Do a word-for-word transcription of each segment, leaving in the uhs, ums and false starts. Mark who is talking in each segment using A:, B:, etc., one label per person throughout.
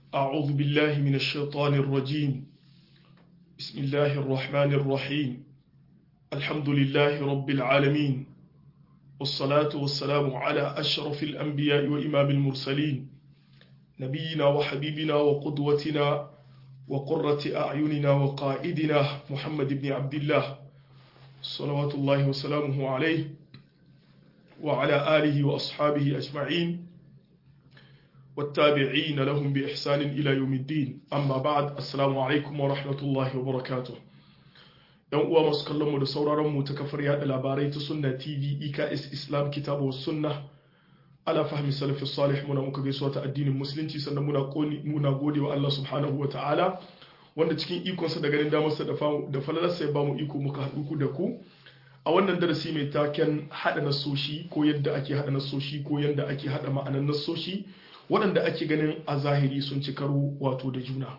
A: أعوذ بالله من الشيطان الرجيم بسم الله الرحمن الرحيم الحمد لله رب العالمين والصلاة والسلام على أشرف الأنبياء وإمام المرسلين نبينا وحبيبنا وقدوتنا وقرة أعيننا وقائدنا محمد بن عبد الله صلوات الله وسلامه عليه وعلى آله وأصحابه أجمعين والتابعين لهم بإحسان إلى يوم الدين أما بعد السلام عليكم ورحمة الله وبركاته yan uwa masu kallon mu da sauraron mu ta kafar yada labarai ta Sunna T V E K S Islam Kitabu was Sunnah ala fahmi salafi salih muna muka gaisuwa ta addinin musulunci sannan muna koni muna gode wa Allah subhanahu ta'ala wanda cikin ikonsa da ganin damarsa da da falalarsa ya bamu iko muka haɗu ku da ku a wannan darasi mai taken hada nasoshi ko yadda ake hada nasoshi ko yadda ake hada ma'anan nasoshi waɗanda ake ganin a zahiri sun ci karo wato da juna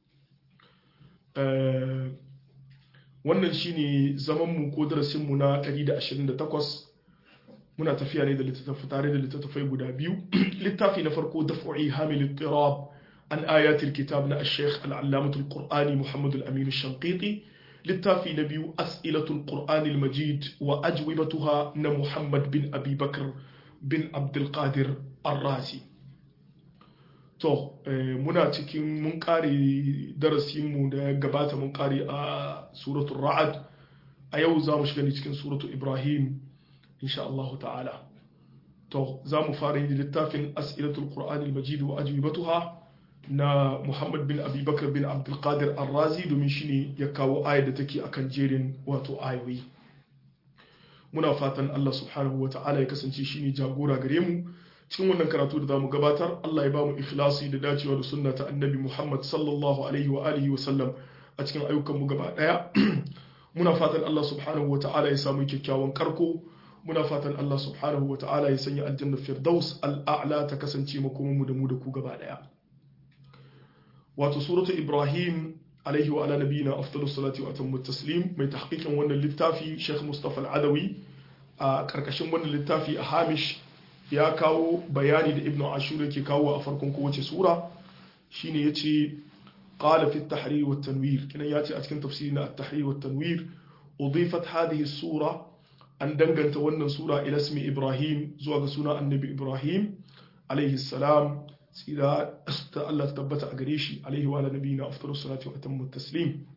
A: wannan shine zamanmu ko darasinmu na ɗari da ashirin da takwas muna tafiya ne da littattafai tare da littattafai guda biyu littafi na farko daf'i hamil al-tirab an ayatul kitab na al-sheikh al-allamatul qur'ani muhammad al-amin al-shanqiti littafi na biyu as'ilatul qur'ani al-majid wa ajwibatuha na muhammad bin abi bakr bin abdul qadir ar-razi to muna cikin mun kare darasinmu da gabata mun kare a suratul ra'ad a yau za mu shiga ne cikin suratul ibrahim insha Allah ta'ala to za mu fara yin littafin as'ilatul qur'an al-majid wa ajwibatuha na muhammad bin abi bakr bin abdul qadir ar-razi domin shine ya kawo ayar da take akan jerin wato ayoyi muna fatan Allah subhanahu wa ta'ala ya kasance shine jagora gare mu cikin wannan karatu da zamu gabatar Allah ya bamu ikhlasi da dacewa da sunna ta annabi Muhammad sallallahu alaihi wa alihi wa sallam a cikin ayyukan mu gaba daya muna fatan Allah subhanahu wa ta'ala ya samu kyakkyawan karko muna fatan Allah subhanahu wa ta'ala ya sanya aljanna firdaus al'a'la ta kasance makomin mu da mu da ku gaba daya wato suratu Ibrahim alaihi wa ala nabiyina afdalus salati wa atammu taslim mai tahqiqin wannan littafi Sheikh Mustafa Al-Adawi a karkashin wannan littafi a Hamish ya kawo bayani da ibnu ashur yake kawo a farkon kowace sura shine yace qala fi at-tahrir wa at-tanwir kinan yace a cikin tafsirin at-tahrir wa at-tanwir udifat hadhihi as-sura an danganta wannan sura ila ismi ibrahim zuwa ga suna annabi ibrahim alayhi salam sida ta Allah tabbata a gare shi alayhi wa nabiyina afdalus salati wa atammu taslim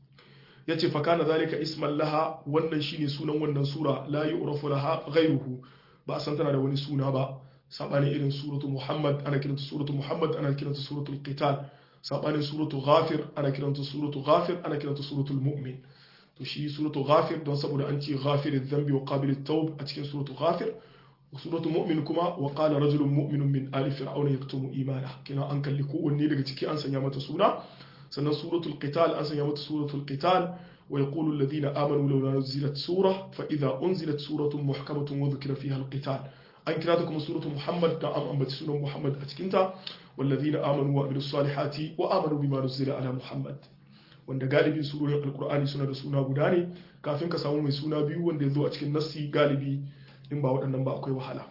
A: yace fa kana zalika isman laha wannan shine sunan wannan sura la yu'rafu laha ghayruhu ba a san tana da wani suna ba sabanin irin suratu Muhammad ana kiranta suratu Muhammad ana kiranta suratul Qital sabanin suratu Ghafir ana kiranta suratu Ghafir ana kiranta suratul Mu'min to shi suratu Ghafir don saboda an ce ghafiriz dhanbi wa qabilit tawb a cikin suratu Ghafir suratu Mu'min kuma wa qala rajulun mu'minun min ali fir'auna yaktumu imana kina an kalli kowanne daga ciki an sanya mata suna sannan suratul Qital an sanya mata suratul Qital ويقول الذين آمنوا لولا نزلت سورة فإذا أنزلت سورة محكمة وذكر فيها القتال أن كراتكم سورة محمد نعم أنبت سورة محمد أتكنتا والذين آمنوا وعملوا الصالحات وآمنوا بما نزل على محمد wanda galibin surorin alkur'ani suna da suna guda ne kafin ka samu mai suna biyu wanda ya zo a cikin nassi galibi in ba waɗannan ba akwai wahala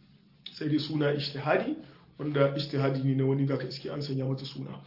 A: sai dai suna ijtihadi wanda ijtihadi ne na wani zaka iske an sanya mata suna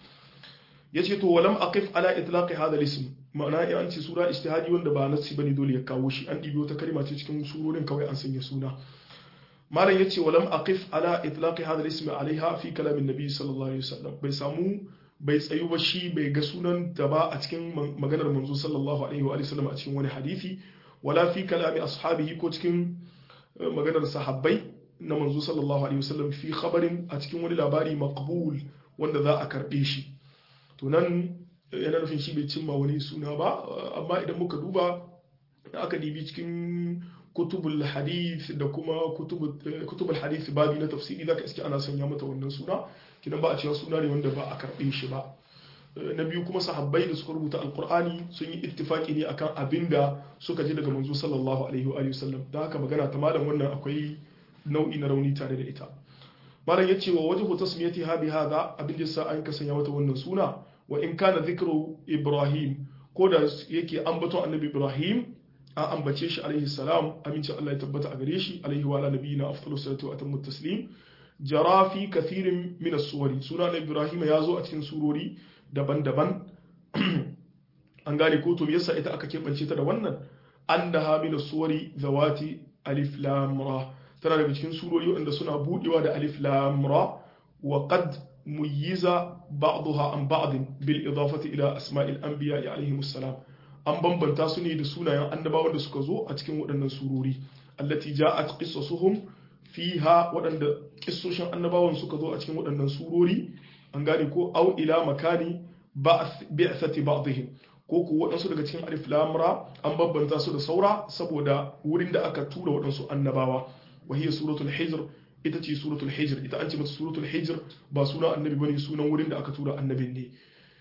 A: yace to walam aqif ala itlaqi hadha al-ism ma'ana in an ce sura ijtihadi wanda ba nassi bane dole ya kawo shi an dibiyo ta kalma ce cikin surorin kawai an sanya suna malam yace walam aqif ala itlaqi hadha al-ism alaiha fi kalam an-nabi sallallahu alaihi wasallam bai samu bai tsayu ba shi bai ga sunan ta ba a cikin maganar manzo sallallahu alaihi wa sallam a cikin wani hadisi wala fi kalami ashabihi ko cikin maganar sahabbai na manzo sallallahu alaihi wasallam fi khabarin a cikin wani labari maqbul wanda za a karbe shi to nan yana nufin shi bai cimma wani suna ba amma idan muka duba aka dibi cikin kutubul hadith da kuma kutubul hadith babi na tafsiri zaka iske ana sanya mata wannan suna kidan ba a cewa suna ne wanda ba a karbe shi ba na biyu kuma sahabbai da suka rubuta alqur'ani sun yi ittifaki ne akan abinda suka ji daga manzo sallallahu alaihi wa alihi wasallam da haka magana ta malam wannan akwai nau'i na rauni tare da ita malam yace wa wajhu tasmiyatiha bi hadha abin da sa an ka sanya mata wannan suna wa in kana dhikru ibrahim ko da yake ambaton annabi ibrahim an ambace shi alaihi salam amincin Allah ya tabbata a gare shi alaihi wa ala nabiyina afdalus salatu wa atammu taslim jara fi kathirin min as-suwari suna Ibrahim ya zo a cikin surori daban-daban an gane ko to yasa ita aka kebance ta da wannan annaha min as-suwari zawati alif lam ra tana daga cikin surori wanda suna budewa da alif lam ra wa qad muyiza ba'daha an ba'd bil idafati ila asma'il anbiya alayhimus salam an bambanta su ne da sunayen annabawan da suka zo a cikin waɗannan surori allati ja'at qissasuhum fiha waɗanda kissoshin annabawan suka zo a cikin waɗannan surori an gane ko au ila makani bi'thati ba'dihim ko ko waɗansu daga cikin alif lam ra an bambanta su da saura saboda wurin da aka tura waɗansu annabawa wa hiya suratul hijr ita ce suratul hijr ita an ce mata suratul hijr ba suna annabi bane sunan wurin da aka tura annabin ne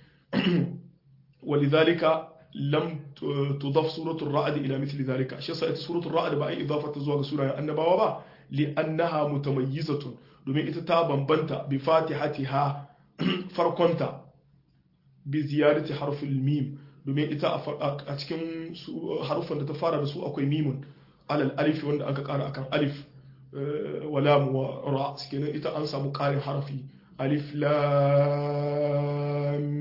A: walidhalika lam tudaf suratul ra'd ila mithli dhalika shi yasa ita suratul ra'd ba ai idafata zuwa ga sunayen annabawa ba li'annaha mutamayyizatun domin ita ta bambanta bi fatihatiha farkonta bi ziyarati harfil mim domin ita a cikin harufan da ta fara da su akwai mimun alal alif wanda aka kara akan alif wa lam wa ra kenan ita an samu karin harfi alif lam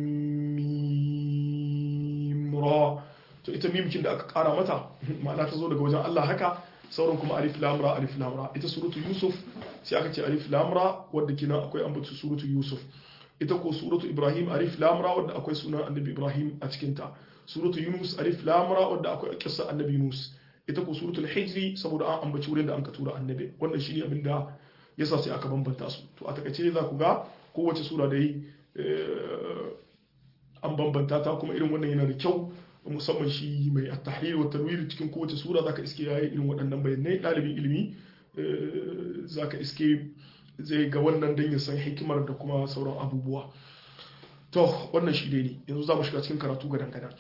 A: mim ra to ita mimkin da aka kara mata ma'ana ta zo daga wajen Allah haka sauran kuma alif lam ra alif lam ra ita suratu yusuf sai aka ce alif lam ra wanda kina akwai ambatu suratu yusuf ita ko suratu ibrahim alif lam ra wanda akwai sunan annabi ibrahim a cikin ta suratu yunus alif lam ra wanda akwai kissa annabi yunus ita ko suratul hijri saboda an ambaci wurin da anka tura annabi wannan shine abin da yasa sai aka bambanta su to a takaice za ku ga kowace sura da yi an bambanta ta kuma irin wannan yana da kyau musamman shi mai at-tahrir wa tanwir cikin kowace sura zaka iske yayi irin waɗannan bayanai dalibin ilimi zaka iske zai ga wannan dan ya san hikimar da kuma sauran abubuwa to wannan shi dai ne yanzu za mu shiga cikin karatu gadan gadan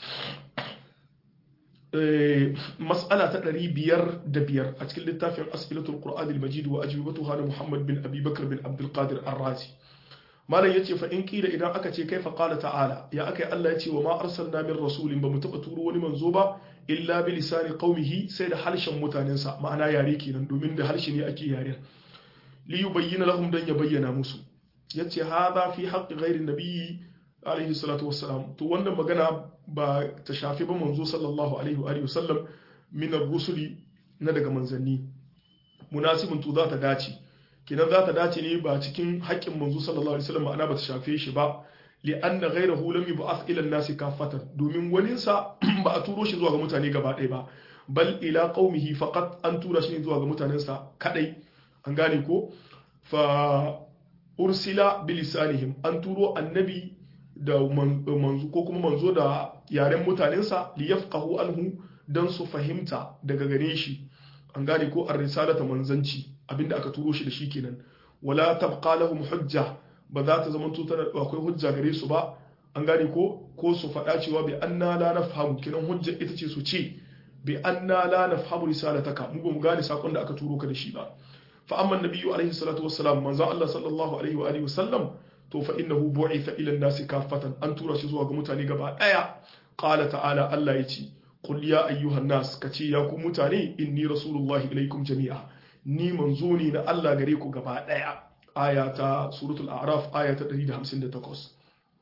A: mas'ala ta ɗari biyar da biyar a cikin littafin as'ilatul qur'an al-majid wa ajwibatuha na muhammad bin abi bakr bin abdul qadir ar-razi malam yace fa in kila idan aka ce kaifa qala ta'ala ya akai Allah yace wa ma arsalna min rasulin ba mu taba turo wani manzo ba illa bi lisani qaumihi sai da harshen mutanensa ma'ana yare kenan domin da harshe ne ake yare li yubayyana lahum dan ya bayyana musu yace hadha fi haqqi ghairi nabiyyi alaihi salatu wassalam to wannan magana ba ta shafi ba manzo sallallahu alaihi wa sallam min ar-rusuli na daga manzanni munasibun to za ta dace kinan za ta dace ne ba cikin haƙƙin manzo sallallahu alaihi wasallam ma'ana ba ta shafe shi ba li anna ghayrahu lam yub'ath ila an-nasi kaffatan domin wani sa ba a turo shi zuwa ga mutane gaba ɗaya ba bal ila qaumihi faqat an tura shi zuwa ga mutanensa kadai an gane ko fa ursila bilisanihim an turo annabi da manzo ko kuma manzo da yaren mutanensa li yafqahu anhu dan su fahimta daga gare shi an gane ko ar-risalata manzanci abinda aka turo shi da shi kenan wala tabqa lahum hujja ba za ta zama tutar akwai hujja gare su ba an gane ko ko su faɗa cewa bi anna la nafhamu kenan hujja ita ce su ce bi anna la nafhamu risalataka mu ba mu gane sakon da aka turo ka da shi ba fa amma annabiyyu alaihi salatu wassalam manzo Allah sallallahu alaihi wa alihi wasallam to fa innahu bu'itha ila an-nasi kaffatan an tura shi zuwa ga mutane gaba daya qala ta'ala Allah yace qul ya ayyuhan nas kace ya ku mutane inni rasulullahi ilaikum jami'a ni manzo ne na Allah gare ku gaba daya aya ta suratul a'raf aya ta ɗari da hamsin da takwas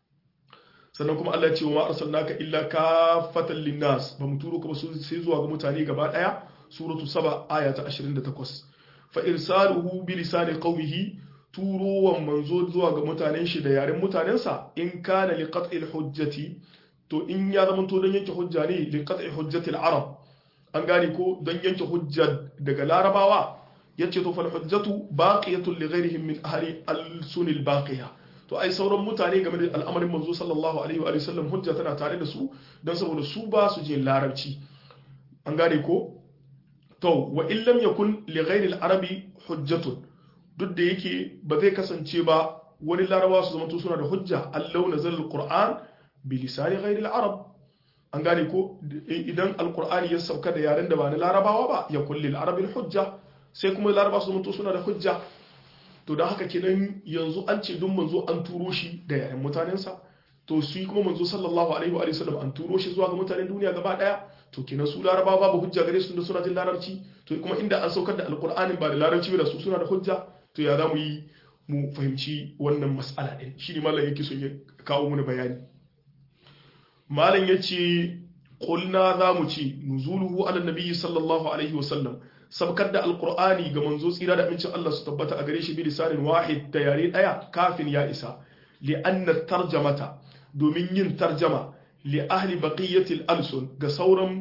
A: sannan kuma Allah ya ce wa arsalnaka illa kaffatan lin-nas ba mu turo ka ba sai zuwa ga mutane gaba daya suratu saba aya ta ashirin da takwas fa irsaluhu bi lisani qaumihi turowan manzo zuwa ga mutanen shi da yaren mutanensa in kana li qat'il hujjati to in ya zama to don yanke hujja ne li qat'i hujjati al-arab an gane ko don yanke hujja daga larabawa yace to fal hujjatu baqiyatun li ghayrihim min ahli al-sun al-baqiya to ai sauran mutane game da al'amarin manzo sallallahu alaihi wa sallam hujja tana tare da su dan saboda su ba su jin larabci an gane ko to wa in lam yakun li ghayri al-arabi hujjatun duk da yake ba zai kasance ba wani larabawa su zama suna da hujja allau nazal al-qur'an bi lisani ghayri al-arab an gane ko idan al-qur'ani ya sauka da yaren da ba na larabawa ba ya kulli al-arabi al-hujja sai kuma larabawa su zama suna da hujja to da haka kenan yanzu an ce duk manzo an turo shi da yaren mutanensa to su kuma manzo sallallahu alaihi wa sallam an turo shi zuwa ga mutanen duniya gaba daya to kenan su larabawa babu hujja gare su da suna jin larabci to kuma inda an saukar da alqur'anin ba da larabci ba da su suna da hujja to ya zamu yi mu fahimci wannan mas'ala din shine malam yake son ya kawo mana bayani malam yace qulna za mu ce nuzuluhu ala nabiyyi sallallahu alaihi wasallam sabkar da alqur'ani ga manzo tsira da amincin Allah su tabbata a gare shi bi lisanin wahid da yare daya kafin ya isa li anna tarjamata domin yin tarjama li ahli baqiyatil alsun ga sauran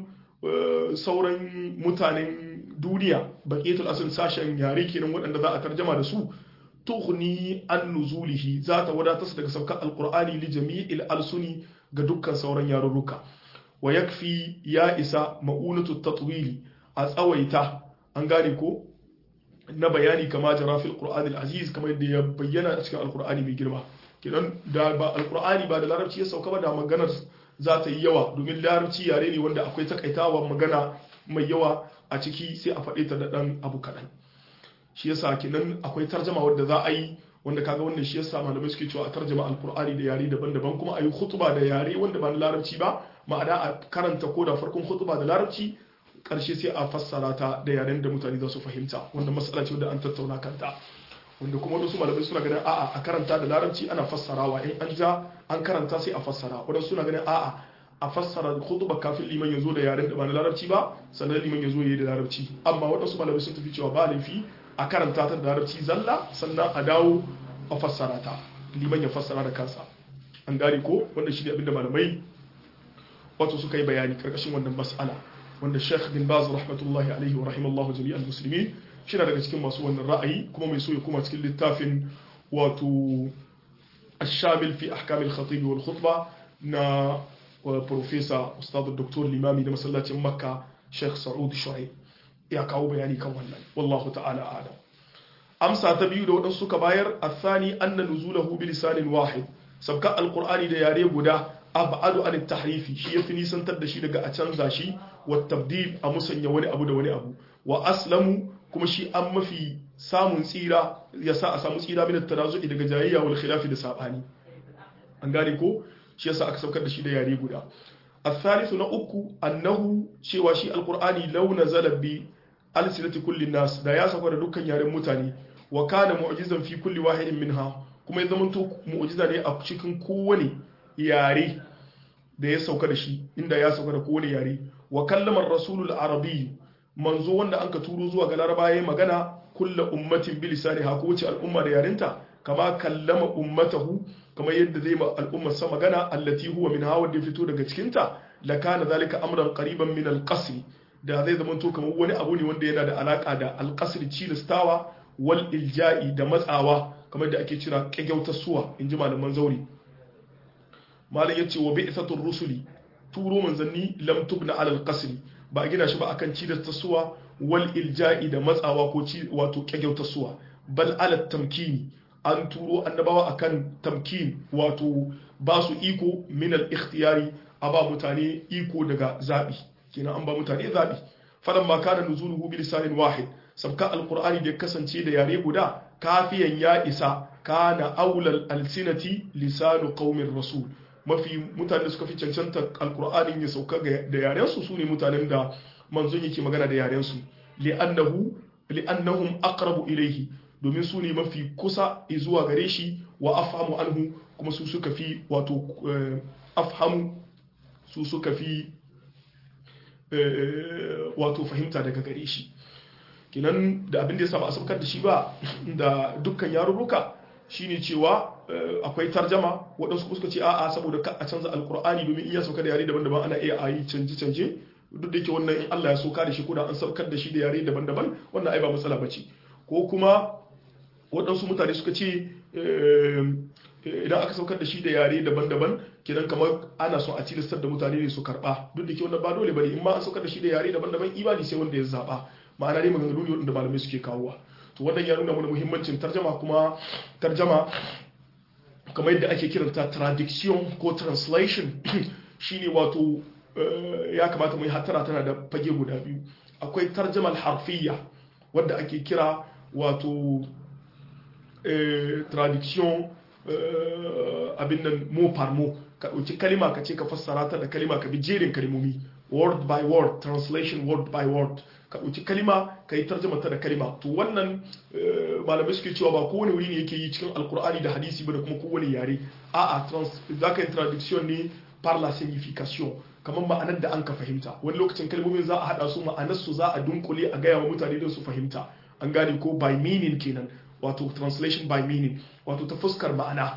A: sauran mutanen duniya baqiyatul alsun sashen yare kenan waɗanda za a tarjama da su tughni an nuzulihi za ta wadatar daga sabkar alqur'ani li jami'il alsuni ga dukkan sauran yarurruka wa yakfi ya isa ma'unatu tatwili a tsawaita an gane ko na bayani kama jara fil qur'an al-aziz kamar yadda ya bayyana a cikin alqur'ani mai girma kidan da ba alqur'ani ba da larabci ya sauka ba da maganar za ta yi yawa domin larabci yare ne wanda akwai takaitawa magana mai yawa a ciki sai a faɗe ta da dan abu kaɗan shi yasa kinan akwai tarjama wanda za a yi wanda kaga wannan shi yasa malamai suke cewa a tarjama alqur'ani da yare daban-daban kuma a yi khutba da yare wanda ba na larabci ba ma'ana a karanta ko da farkon khutba da larabci karshe sai a fassara ta da yaren da mutane za su fahimta wanda mas'ala ce wanda an tattauna kanta wanda kuma wasu malamai suna ganin a'a a karanta da larabci ana fassarawa in an ja an karanta sai a fassara wadansu suna ganin a'a a fassara khutba kafin liman ya zo da yaren da ba na larabci ba sannan liman ya zo ya yi da larabci amma wadansu malamai sun tafi cewa ba laifi a karanta ta da larabci zalla sannan a dawo a fassara ta liman ya fassara da kansa an gane ko wanda shi ne abinda malamai wato suka yi bayani karkashin wannan mas'ala wanda Sheikh bin Baz rahmatullahi alaihi wa rahimallahu jami'al muslimin shi daga cikin masu wannan ra'ayi kuma mai so ya kuma cikin littafin wato ash-shamil fi ahkam al-khatib wal khutba na professor ustad doktor limami da masallacin Makka Sheikh Saud Shuaib ya kawo bayani kan wannan wallahu ta'ala a'lam amsa ta biyu da wadansu suka bayar athani anna nuzulahu bi lisanin wahid sabka alqur'ani da yare guda abadu an tahrifi shi yafi nisantar da shi daga a canza shi wa tabdil a musanya wani abu da wani abu wa aslamu kuma shi an mafi samun tsira ya sa a samu tsira min tanazu'i daga jayayya wal khilafi da sabani an gane ko shi yasa aka saukar da shi da yare guda الثالث نأكو أنه شيء وشيء القرآن لو نزل بألسنة كل الناس دا يا سكر دكان يارن mutane وكان معجزا في كل واحد منها kuma ya zamanto mu'jiza ne a cikin kowane yare da ya sauka da shi inda ya sauka da kowane yare wa kallama rasulul arabi manzo wanda anka turo zuwa ga laraba yayin magana kullu ummatin bi lisaniha ko wace al'umma da yarinta kama kallama ummatahu kama yadda zai ma al'ummar sa magana allati huwa min hawa da fito daga cikin ta lakana zalika amran qariban min al-qasr da zai zamanto kamar wani abu ne wanda yana da alaka da al-qasr cilastawa wal ilja'i da matsawa kamar da ake cira kagautar suwa inji malaman zauri malam yace wa bi'satur rusuli turo manzanni lam tubna ala al-qasr ba gina shi ba akan cilastawa suwa wal ilja'i da matsawa ko wato kagautar suwa bal ala tamkini an turo annabawa akan tamkin wato ba su iko min al-ikhtiyari a ba mutane iko daga zabi kenan an ba mutane zabi falamma kana nuzuluhu bi lisanin wahid sabka alqur'ani da kasance da yare guda kafiyan ya isa kana aulal alsinati lisanu qaumir rasul mafi mutane suka fi cancanta alqur'anin ya sauka da yaren su sune mutanen da manzon yake magana da yaren su li'annahu li'annahum aqrabu ilayhi domin su ne mafi kusa zuwa gare shi wa afhamu anhu kuma su suka fi wato afhamu su suka fi wato fahimta daga gare shi kinan da abin da ya saba a saukar da shi ba da dukkan yarurruka shine cewa akwai tarjama waɗansu suka ce a'a saboda ka a canza alkur'ani domin in ya sauka da yare daban-daban ana iya ayi canje-canje duk da yake wannan in Allah ya sauka da shi ko da an saukar da shi da yare daban-daban wannan ai ba matsala bace ko kuma waɗansu mutane suka ce idan aka saukar da shi da yare daban-daban kenan kamar ana son a tilastar da mutane ne su karɓa duk da ke wannan ba dole bane in ma an saukar da shi da yare daban-daban imani sai wanda ya zaɓa ma'ana dai maganganu ne wanda malamai suke kawowa to wannan ya nuna mana muhimmancin tarjama kuma tarjama kamar yadda ake kiranta traduction ko translation shine wato ya kamata mu yi hatara tana da fage guda biyu akwai tarjama harfiyya wadda ake kira wato traduction abin nan mo par mo ka ɗauki kalima ka ce ka fassara ta da kalima ka bi jerin kalimomi word by word translation word by word ka ɗauki kalima ka yi tarjama ta da kalima to wannan malamai suke cewa ba kowane wuri ne yake yi cikin alkur'ani da hadisi ba da kuma kowane yare a'a za ka yi traduction ne par la signification kamar ma'anar da an ka fahimta wani lokacin kalmomin za a haɗa su ma'anar su za a dunkule a gaya wa mutane don su fahimta an gane ko by meaning kenan wato translation by meaning wato ta fuskar ma'ana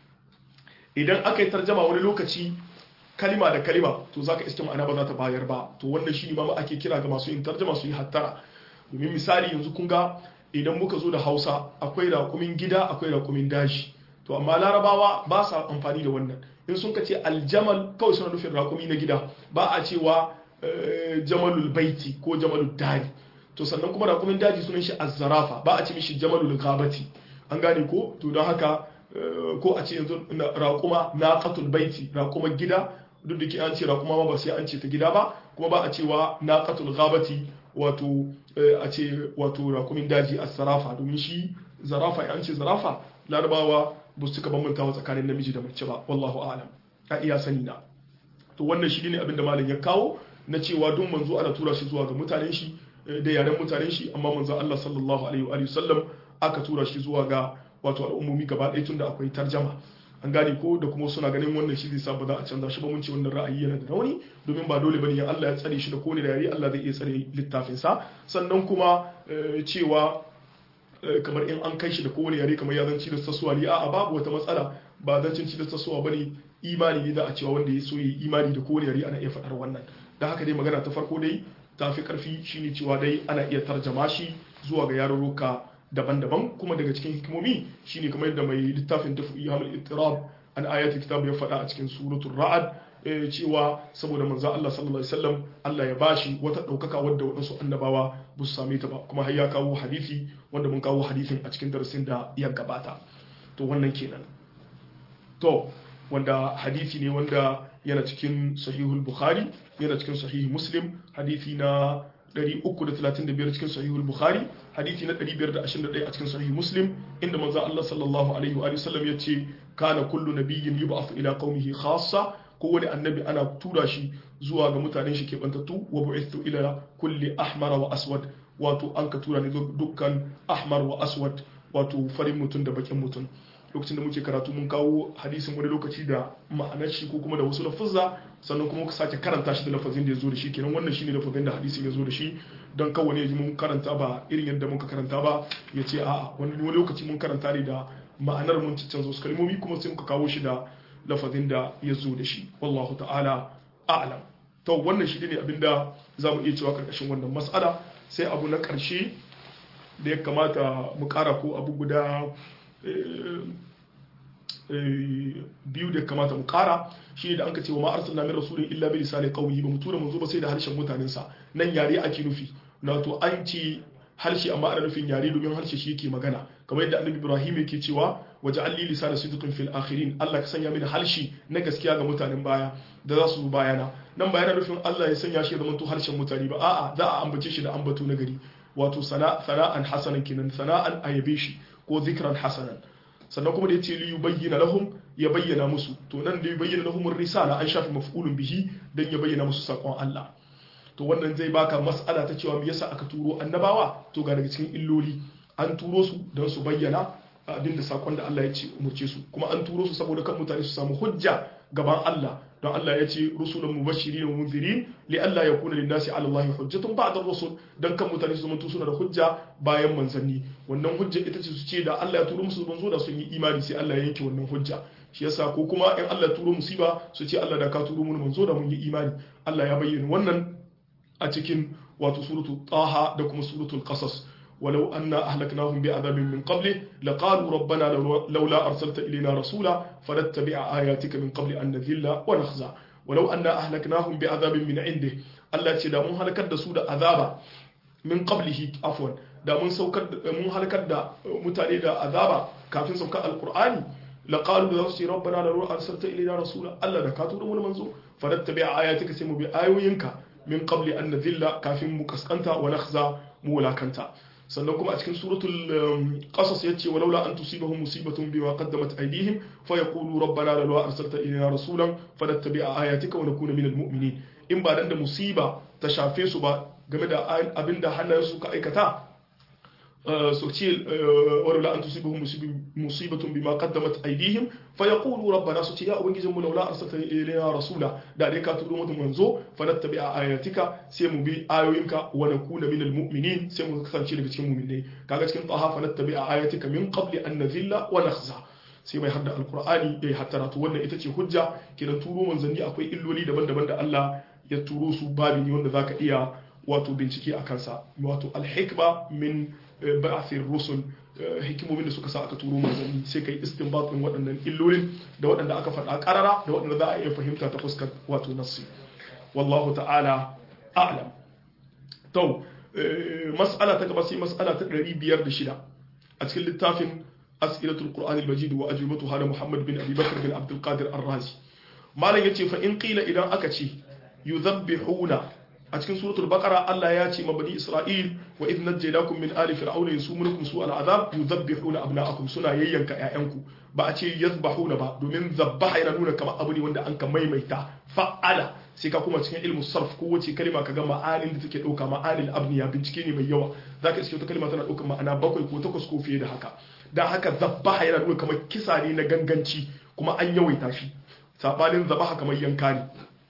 A: idan aka yi tarjama wani lokaci kalima da kalima to zaka iske ma'ana ba za ta bayar ba to wannan shi ne ma ake kira ga masu yin tarjama su yi hattara domin misali yanzu kun ga idan muka zo da Hausa akwai raƙumin gida akwai raƙumin daji to amma larabawa ba sa amfani da wannan in sun ka ce aljamal kawai suna nufin raƙumi na gida ba a cewa jamalul baiti ko jamalul dari to sannan kuma raƙumin daji sunan shi azzarafa ba a ce mishi jamalul ghabati an gane ko to don haka ko a ce yanzu raƙuma naqatul baiti raƙuma gida duk da ke an ce raƙuma ma ba sai an ce ta gida ba kuma ba a cewa naqatul ghabati wato a ce wato raƙumin daji azzarafa domin shi zarafa an ce zarafa larabawa ba su cika bambantawa tsakanin namiji da mace ba wallahu a'lam a iya sani na to wannan shi ne abinda malam ya kawo na cewa duk manzo ana tura shi zuwa ga mutanen shi da yaren mutanen shi amma manzo Allah sallallahu alaihi wa sallam aka tura shi zuwa ga wato al'ummomi gaba ɗaya tunda akwai tarjama an gane ko da kuma suna ganin wannan shi zai sa ba za a canza shi ba mun ce wannan ra'ayi yana da rauni domin ba dole bane in Allah ya tsare shi da kowane da yare Allah zai iya tsare littafin sa sannan kuma cewa kamar in an kai shi da kowane yare kamar ya zanci da tasuwa ne a'a babu wata matsala ba zancin ci da tasuwa bane imani ne da a cewa wanda ya so yi imani da kowane yare ana iya faɗar wannan da haka dai magana ta farko dai ta fi ƙarfi shine cewa dai ana iya tarjama shi zuwa ga yarurruka daban-daban kuma daga cikin hikimomi shine kamar yadda mai littafin tafi hamil ittirab an ayati kitab ya faɗa a cikin suratul ra'ad cewa saboda manzo Allah sallallahu alaihi wasallam Allah ya bashi wata daukaka wadda wadansu annabawa ba su same ta ba kuma har ya kawo hadisi wanda mun kawo hadisin a cikin darasin da ya gabata to wannan kenan to wanda hadisi ne wanda yana cikin sahihul bukhari yana cikin sahih muslim hadisi na ɗari uku da talatin da biyar cikin sahihul bukhari hadisi na ɗari biyar da ashirin da ɗaya a cikin sahih muslim inda manzo Allah sallallahu alaihi wa sallam yace kana kullu nabiyyin yub'athu ila qaumihi khassa kowane annabi ana tura shi zuwa ga mutanen shi keɓantattu wa bu'ithu ila kulli ahmar wa aswad wato an ka tura ne dukkan ahmar wa aswad wato farin mutum da bakin mutum lokacin da muke karatu mun kawo hadisin wani lokaci da ma'anar shi ko kuma da wasu lafuzza sannan kuma muka sake karanta shi da lafazin da ya zo da shi kenan wannan shine lafazin da hadisin ya zo da shi don kawai ya ji mun karanta ba irin yadda muka karanta ba ya ce a'a wani lokaci mun karanta ne da ma'anar mun canza wasu kalmomi kuma sai muka kawo shi da lafazin da ya zo da shi wallahu ta'ala a'lam to wannan shi ne abinda za mu iya cewa karkashin wannan mas'ala sai abu na karshe da ya kamata mu kara ko abu guda biyu da kamata mu kara shi ne da an ka ce wa ma arsalna min rasulin illa bi lisani qawmi ba mu tura manzo ba sai da harshen mutanen sa nan yare ake nufi na to an ce harshe amma ana nufin yare domin harshe shi yake magana kamar yadda annabi Ibrahim yake cewa waja'alli lisana sidqin fil akhirin Allah ka sanya mini harshe na gaskiya ga mutanen baya da za su zo bayana nan ba yana nufin Allah ya sanya shi ya zama to harshen mutane ba a'a za a ambace shi da ambato na gari wato sana'an hasanan kinan sana'an ayabe shi ko zikran hasanan sannan kuma da yace li yubayyana lahum ya bayyana musu to nan da yubayyana lahum risala an shafi maf'ulun bihi dan ya bayyana musu sakon Allah to wannan zai baka mas'ala ta cewa me yasa aka turo annabawa to ga daga cikin illoli an turo su don su bayyana abinda sakon da Allah ya ce umurce su kuma an turo su saboda kan mutane su samu hujja gaban Allah don Allah ya ce rusulan mubashirin wa munzirin li alla yakuna lin-nasi 'ala Allahi hujjatun ba'da ar-rusul dan kan mutane su zama suna da hujja bayan manzanni wannan hujja ita ce su ce da Allah ya turo musu manzo da sun yi imani sai Allah ya yanke wannan hujja shi yasa ko kuma in Allah ya turo musiba su ce Allah da ka turo mu manzo da mun yi imani Allah ya bayyana wannan a cikin wato suratul taha da kuma suratul qasas ولو أن أهلكناهم بعذاب من قبله لقالوا ربنا لولا أرسلت إلينا رسولا فنتبع آياتك من قبل أن نذل ونخزى ولو أن أهلكناهم بعذاب من عنده الله تدا من هلكت سود عذابا من قبله عفوا دا من سوكر من هلكت دا متاني دا عذابا كافين سوكر القرآن لقالوا لنفسي ربنا لولا أرسلت إلينا رسولا الله دا كاتور من منزو فنتبع آياتك سمو بآيوينك من قبل أن نذل كافين مكسكنتا ونخزى مولاكنتا sannan kuma a cikin suratul qasas yace walaula an tusibahum musibatun bima qaddamat aydihim fayaqulu rabbana law arsalta ilayna rasulan fanattabi'a ayatika wa nakuna minal mu'minin in ba dan da musiba ta shafe su ba game da abinda hannayensu ka aikata so ce wala an tusibuhum musibatun bima qaddamat aydihim fayaqulu rabbana su ce ya ubangijin mu laula arsalta ilayna rasula da dai ka turo mu manzo fanattabi'a ayatika sai mu bi ayoyinka wa nakuna minal mu'minin sai mu kasance daga cikin mu'minai kaga cikin taha fanattabi'a ayatika min qabli an nazilla wa nakhza sai mai hadda alqur'ani yayi hattara to wannan ita ce hujja kiran turo manzanni akwai illoli daban-daban da Allah ya turo su babi ne wanda zaka iya wato bincike akan sa wato alhikma min ba'athir rusul hikimomin da suka sa aka turo manzanni sai kai istinbatin waɗannan illolin da waɗanda aka faɗa ƙarara da waɗanda za a iya fahimta ta fuskar wato nassi wallahu ta'ala a'lam to mas'ala ta gaba sai mas'ala ta ɗari biyar da shida a cikin littafin as'ilatul qur'an al-majid wa ajwibatu hada muhammad bin abi bakr bin abdul qadir ar-razi malam yace fa in qila idan aka ce yuzabbihuna a cikin suratul baqara Allah ya ce mabani isra'il wa idh najaynakum min ali fir'auna yusumunukum su'al azab yudhabbihuna abna'akum suna yayyanka ƴaƴanku ba a ce yazbahuna ba domin zabbaha yana nuna kamar abu ne wanda an ka maimaita fa'ala sai ka kuma cikin ilmu sarf ko wace kalma ka ga ma'anin da take dauka ma'anil abniya bincike ne mai yawa zaka iske wata kalma tana daukar ma'ana bakwai ko takwas ko fiye da haka dan haka zabbaha yana nuna kamar kisa ne na ganganci kuma an yawaita shi sabanin zabaha kamar yanka ne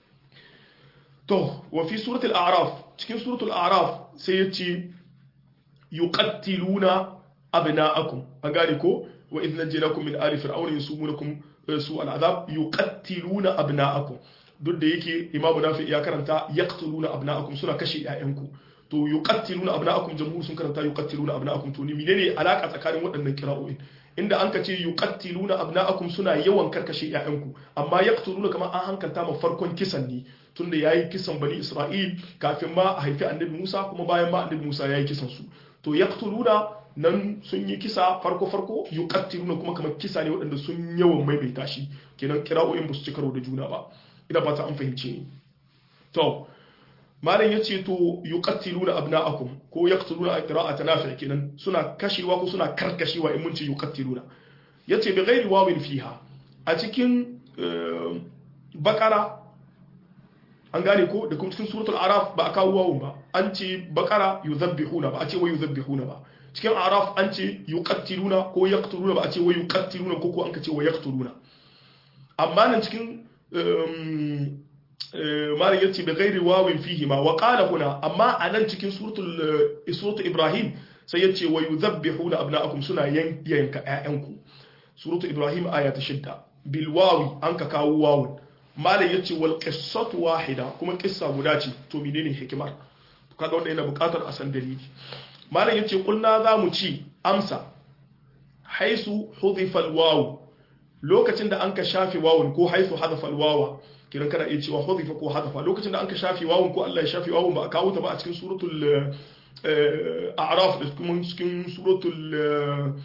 A: to wa fi suratul a'raf cikin suratul a'raf sai yace yuqattiluna abna'akum an gane ko wa idh najaynakum min ali fir'auna yusumunukum su'al azab yuqattiluna abna'akum duk da yake imamu nafi ya karanta yaqtuluna abna'akum suna kashe ƴaƴanku to yuqattiluna abna'akum jamhur sun karanta yuqattiluna abna'akum to ni menene alaka tsakanin waɗannan kira'o'in inda an ka ce yuqattiluna abna'akum suna yawan karkashe ƴaƴanku amma yaqtuluna kamar an hankalta ma farkon kisan ne tunda yayi kisan bani Isra'il kafin ma a haifi annabi Musa kuma bayan ma annabi Musa yayi kisan su to yaqtuluna nan sun yi kisa farko farko yuqattiluna kuma kamar kisa ne waɗanda sun yawan maimaita shi kenan kira'o'in ba su ci karo da juna ba ina ba ta an fahimce ni to malam yace to yuqattiluna abna'akum ko yaqtuluna qira'atan nafi' kenan suna kashewa ko suna karkashewa in mun ce yuqattiluna yace bi ghairi wawin fiha a cikin bakara an gane ko da kuma cikin suratul araf ba a kawo wawun ba an ce bakara yuzabbihuna ba a ce wa yuzabbihuna ba cikin araf an ce yuqattiluna ko yaqtuluna ba a ce wa yuqattiluna ko ko an ka ce wa yaqtuluna amma nan cikin malam yace bi ghairi wawin fihi ma wa qala huna amma anan cikin suratul suratul ibrahim sai yace wa yuzabbihuna abna'akum suna yanka ƴaƴanku suratul ibrahim aya ta shidda bil wawi an ka kawo wawun malam yace wal qissatu wahida kuma kissa guda ce to menene hikimar kaga wanda yana buƙatar a san dalili malam yace kulna zamu ci amsa haisu hudifa al waw lokacin da anka shafi wawun ko haisu hadafa al wawa kiran kana iya cewa hudifa ko hadafa lokacin da anka shafi wawun ko Allah ya shafi wawun ba a kawo ta ba a cikin suratul a'raf da kuma cikin suratul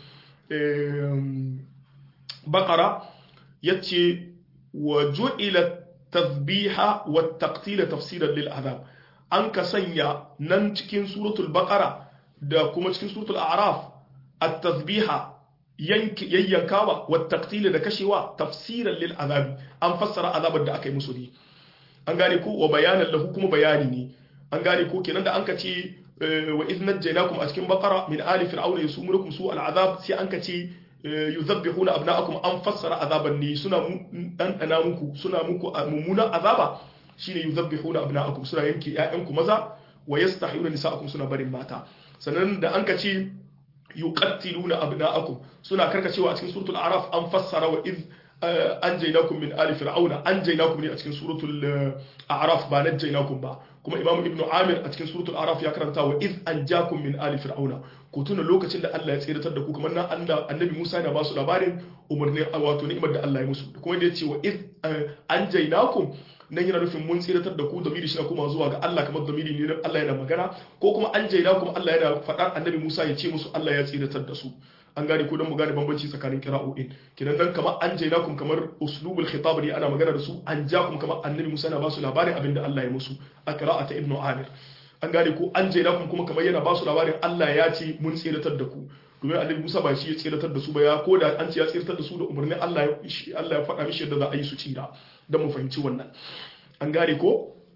A: baqara yace wa ju'ila tasbiha wa taqtila tafsiran lil azab an ka sanya nan cikin suratul baqara da kuma cikin suratul a'raf at-tasbiha yayyankawa wa taqtila da kashewa tafsiran lil azab an fassara azabar da aka yi musu ne an gane ko wa bayanan lahu kuma bayani ne an gane ko kenan da an ka ce wa idh najaynakum a cikin baqara min ali fir'auna yusumunukum su al-azab sai an ka ce yuzabbihuna abna'akum an fassara azaban ne suna dan dana muku suna muku mumuna azaba shine yuzabbihuna abna'akum suna yanke ƴaƴanku maza wa yastahiyuna nisa'akum suna barin mata sannan da an ka ce yuqattiluna abna'akum suna karkacewa a cikin suratul a'raf an fassara wa id anjaynakum min ali fir'auna anjaynakum ne a cikin suratul a'raf ba najaynakum ba kuma imamu ibnu amir a cikin suratul a'raf ya karanta wa id anjakum min ali fir'auna ko tuna lokacin da Allah ya tsiratar da ku kamar nan annabi Musa yana ba su labarin umarnin wato ni'imar da Allah ya musu kuma da ya ce wa id anjaynakum nan yana nufin mun tsiratar da ku damiri shi na kuma zuwa ga Allah kamar damiri ne Allah yana magana ko kuma anjaynakum Allah yana faɗar annabi Musa ya ce musu Allah ya tsiratar da su an gane ko don mu gane bambanci tsakanin qira'o'in kidan dan kamar anjaynakum kamar uslubul khitab ne ana magana da su anjakum kamar annabi Musa yana ba su labarin abinda Allah ya musu a qira'ata ibnu amir an gane ko anjaynakum kuma kamar yana ba su labarin Allah ya ce mun tsiratar da ku domin annabi Musa ba shi ya tsiratar da su ba ya koda an ce ya tsiratar da su da umarnin Allah ya Allah ya faɗa mishi yadda za a yi su tsira dan mu fahimci wannan an gane ko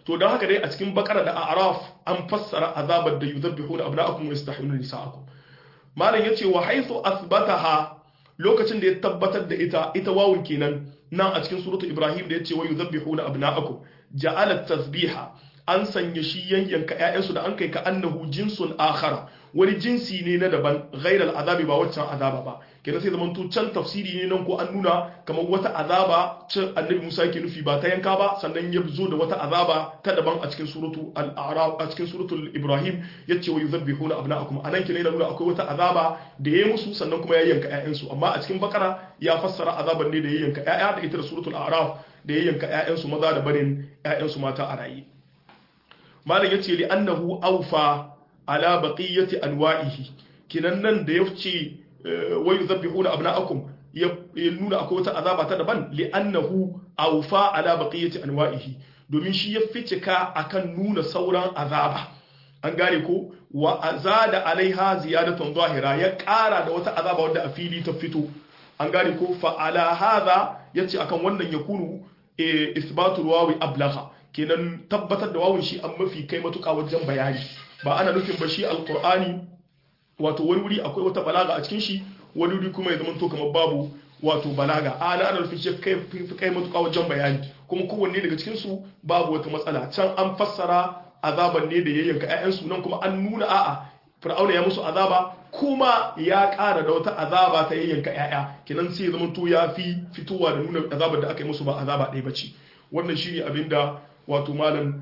A: to don haka dai a cikin bakara da a'raf an fassara azabar da yuzabbihuna abna'akum wa yastahiyuna nisa'akum malam yace wa haythu athbataha lokacin da ya tabbatar da ita ita wawun kenan nan a cikin suratu ibrahim da yace wa yuzabbihuna abna'akum ja'ala tasbiha an sanya shi yanyanka ƴaƴansu da an kai ka annahu jinsun akhara wani jinsi ne na daban ghairal azabi ba waccan azaba ba kenan sai zaman to can tafsiri ne nan ko an nuna kamar wata azaba can annabi Musa yake nufi ba ta yanka ba sannan ya zo da wata azaba ta daban a cikin suratu al-a'raf a cikin suratul ibrahim yace wa yuzabbihuna abna'akum anan kenan yana nuna akwai wata azaba da yayi musu sannan kuma ya yanka ƴaƴansu amma a cikin bakara ya fassara azaban ne da ya yanka ƴaƴa da ita da suratul a'raf da ya yanka ƴaƴansu maza da barin ƴaƴansu mata a rayi malam yace li annahu awfa ala baqiyati anwa'ihi kinan nan da yace wa yuzabbihuna abna'akum ya nuna akwai wata azaba ta daban li annahu awfa ala baqiyati anwa'ihi domin shi ya ficika akan nuna sauran azaba an gane ko wa azada alaiha ziyadatan zahira ya kara da wata azaba wanda a fili ta fito an gane ko fa ala hadha yace akan wannan yakunu isbatul wawi ablagha kenan tabbatar da wawun shi an mafi kai matuƙa wajen bayani ba ana nufin ba shi alqur'ani wato wani wuri akwai wata balaga a cikin shi wani wuri kuma ya zama to kamar babu wato balaga ana ana nufin shi kai kai matuƙa wajen bayani kuma kowanne daga cikin su babu wata matsala can an fassara azaban ne da yayyanka ƴaƴan su nan kuma an nuna a'a fir'auna ya musu azaba kuma ya ƙara da wata azaba ta yayyanka ƴaƴa kenan sai ya zama to ya fi fitowa da nuna azabar da aka yi musu ba azaba ɗaya bace wannan shine abinda wato malam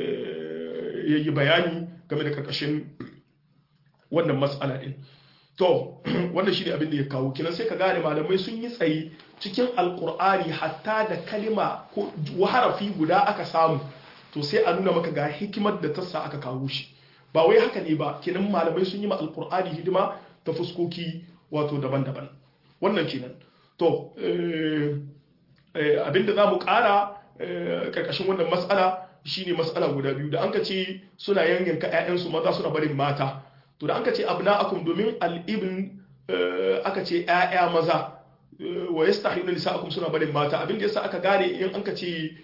A: ya yi bayani game da karkashin wannan matsala din to wannan shine abin da ya kawo kinan sai ka gane malamai sun yi tsayi cikin alkur'ani hatta da kalima ko harafi guda aka samu to sai a nuna maka ga hikimar da tassa aka kawo shi ba wai haka ne ba kinan malamai sun yi ma alkur'ani hidima ta fuskoki wato daban-daban wannan kenan to abinda za mu kara karkashin wannan mas'ala shine mas'ala guda biyu da anka ce suna yanyanka ƴaƴansu maza suna barin mata to da anka ce abna'akum domin al-ibn aka ce ƴaƴa maza wa yastahiyuna nisa'akum suna barin mata abin da yasa aka gane in anka ce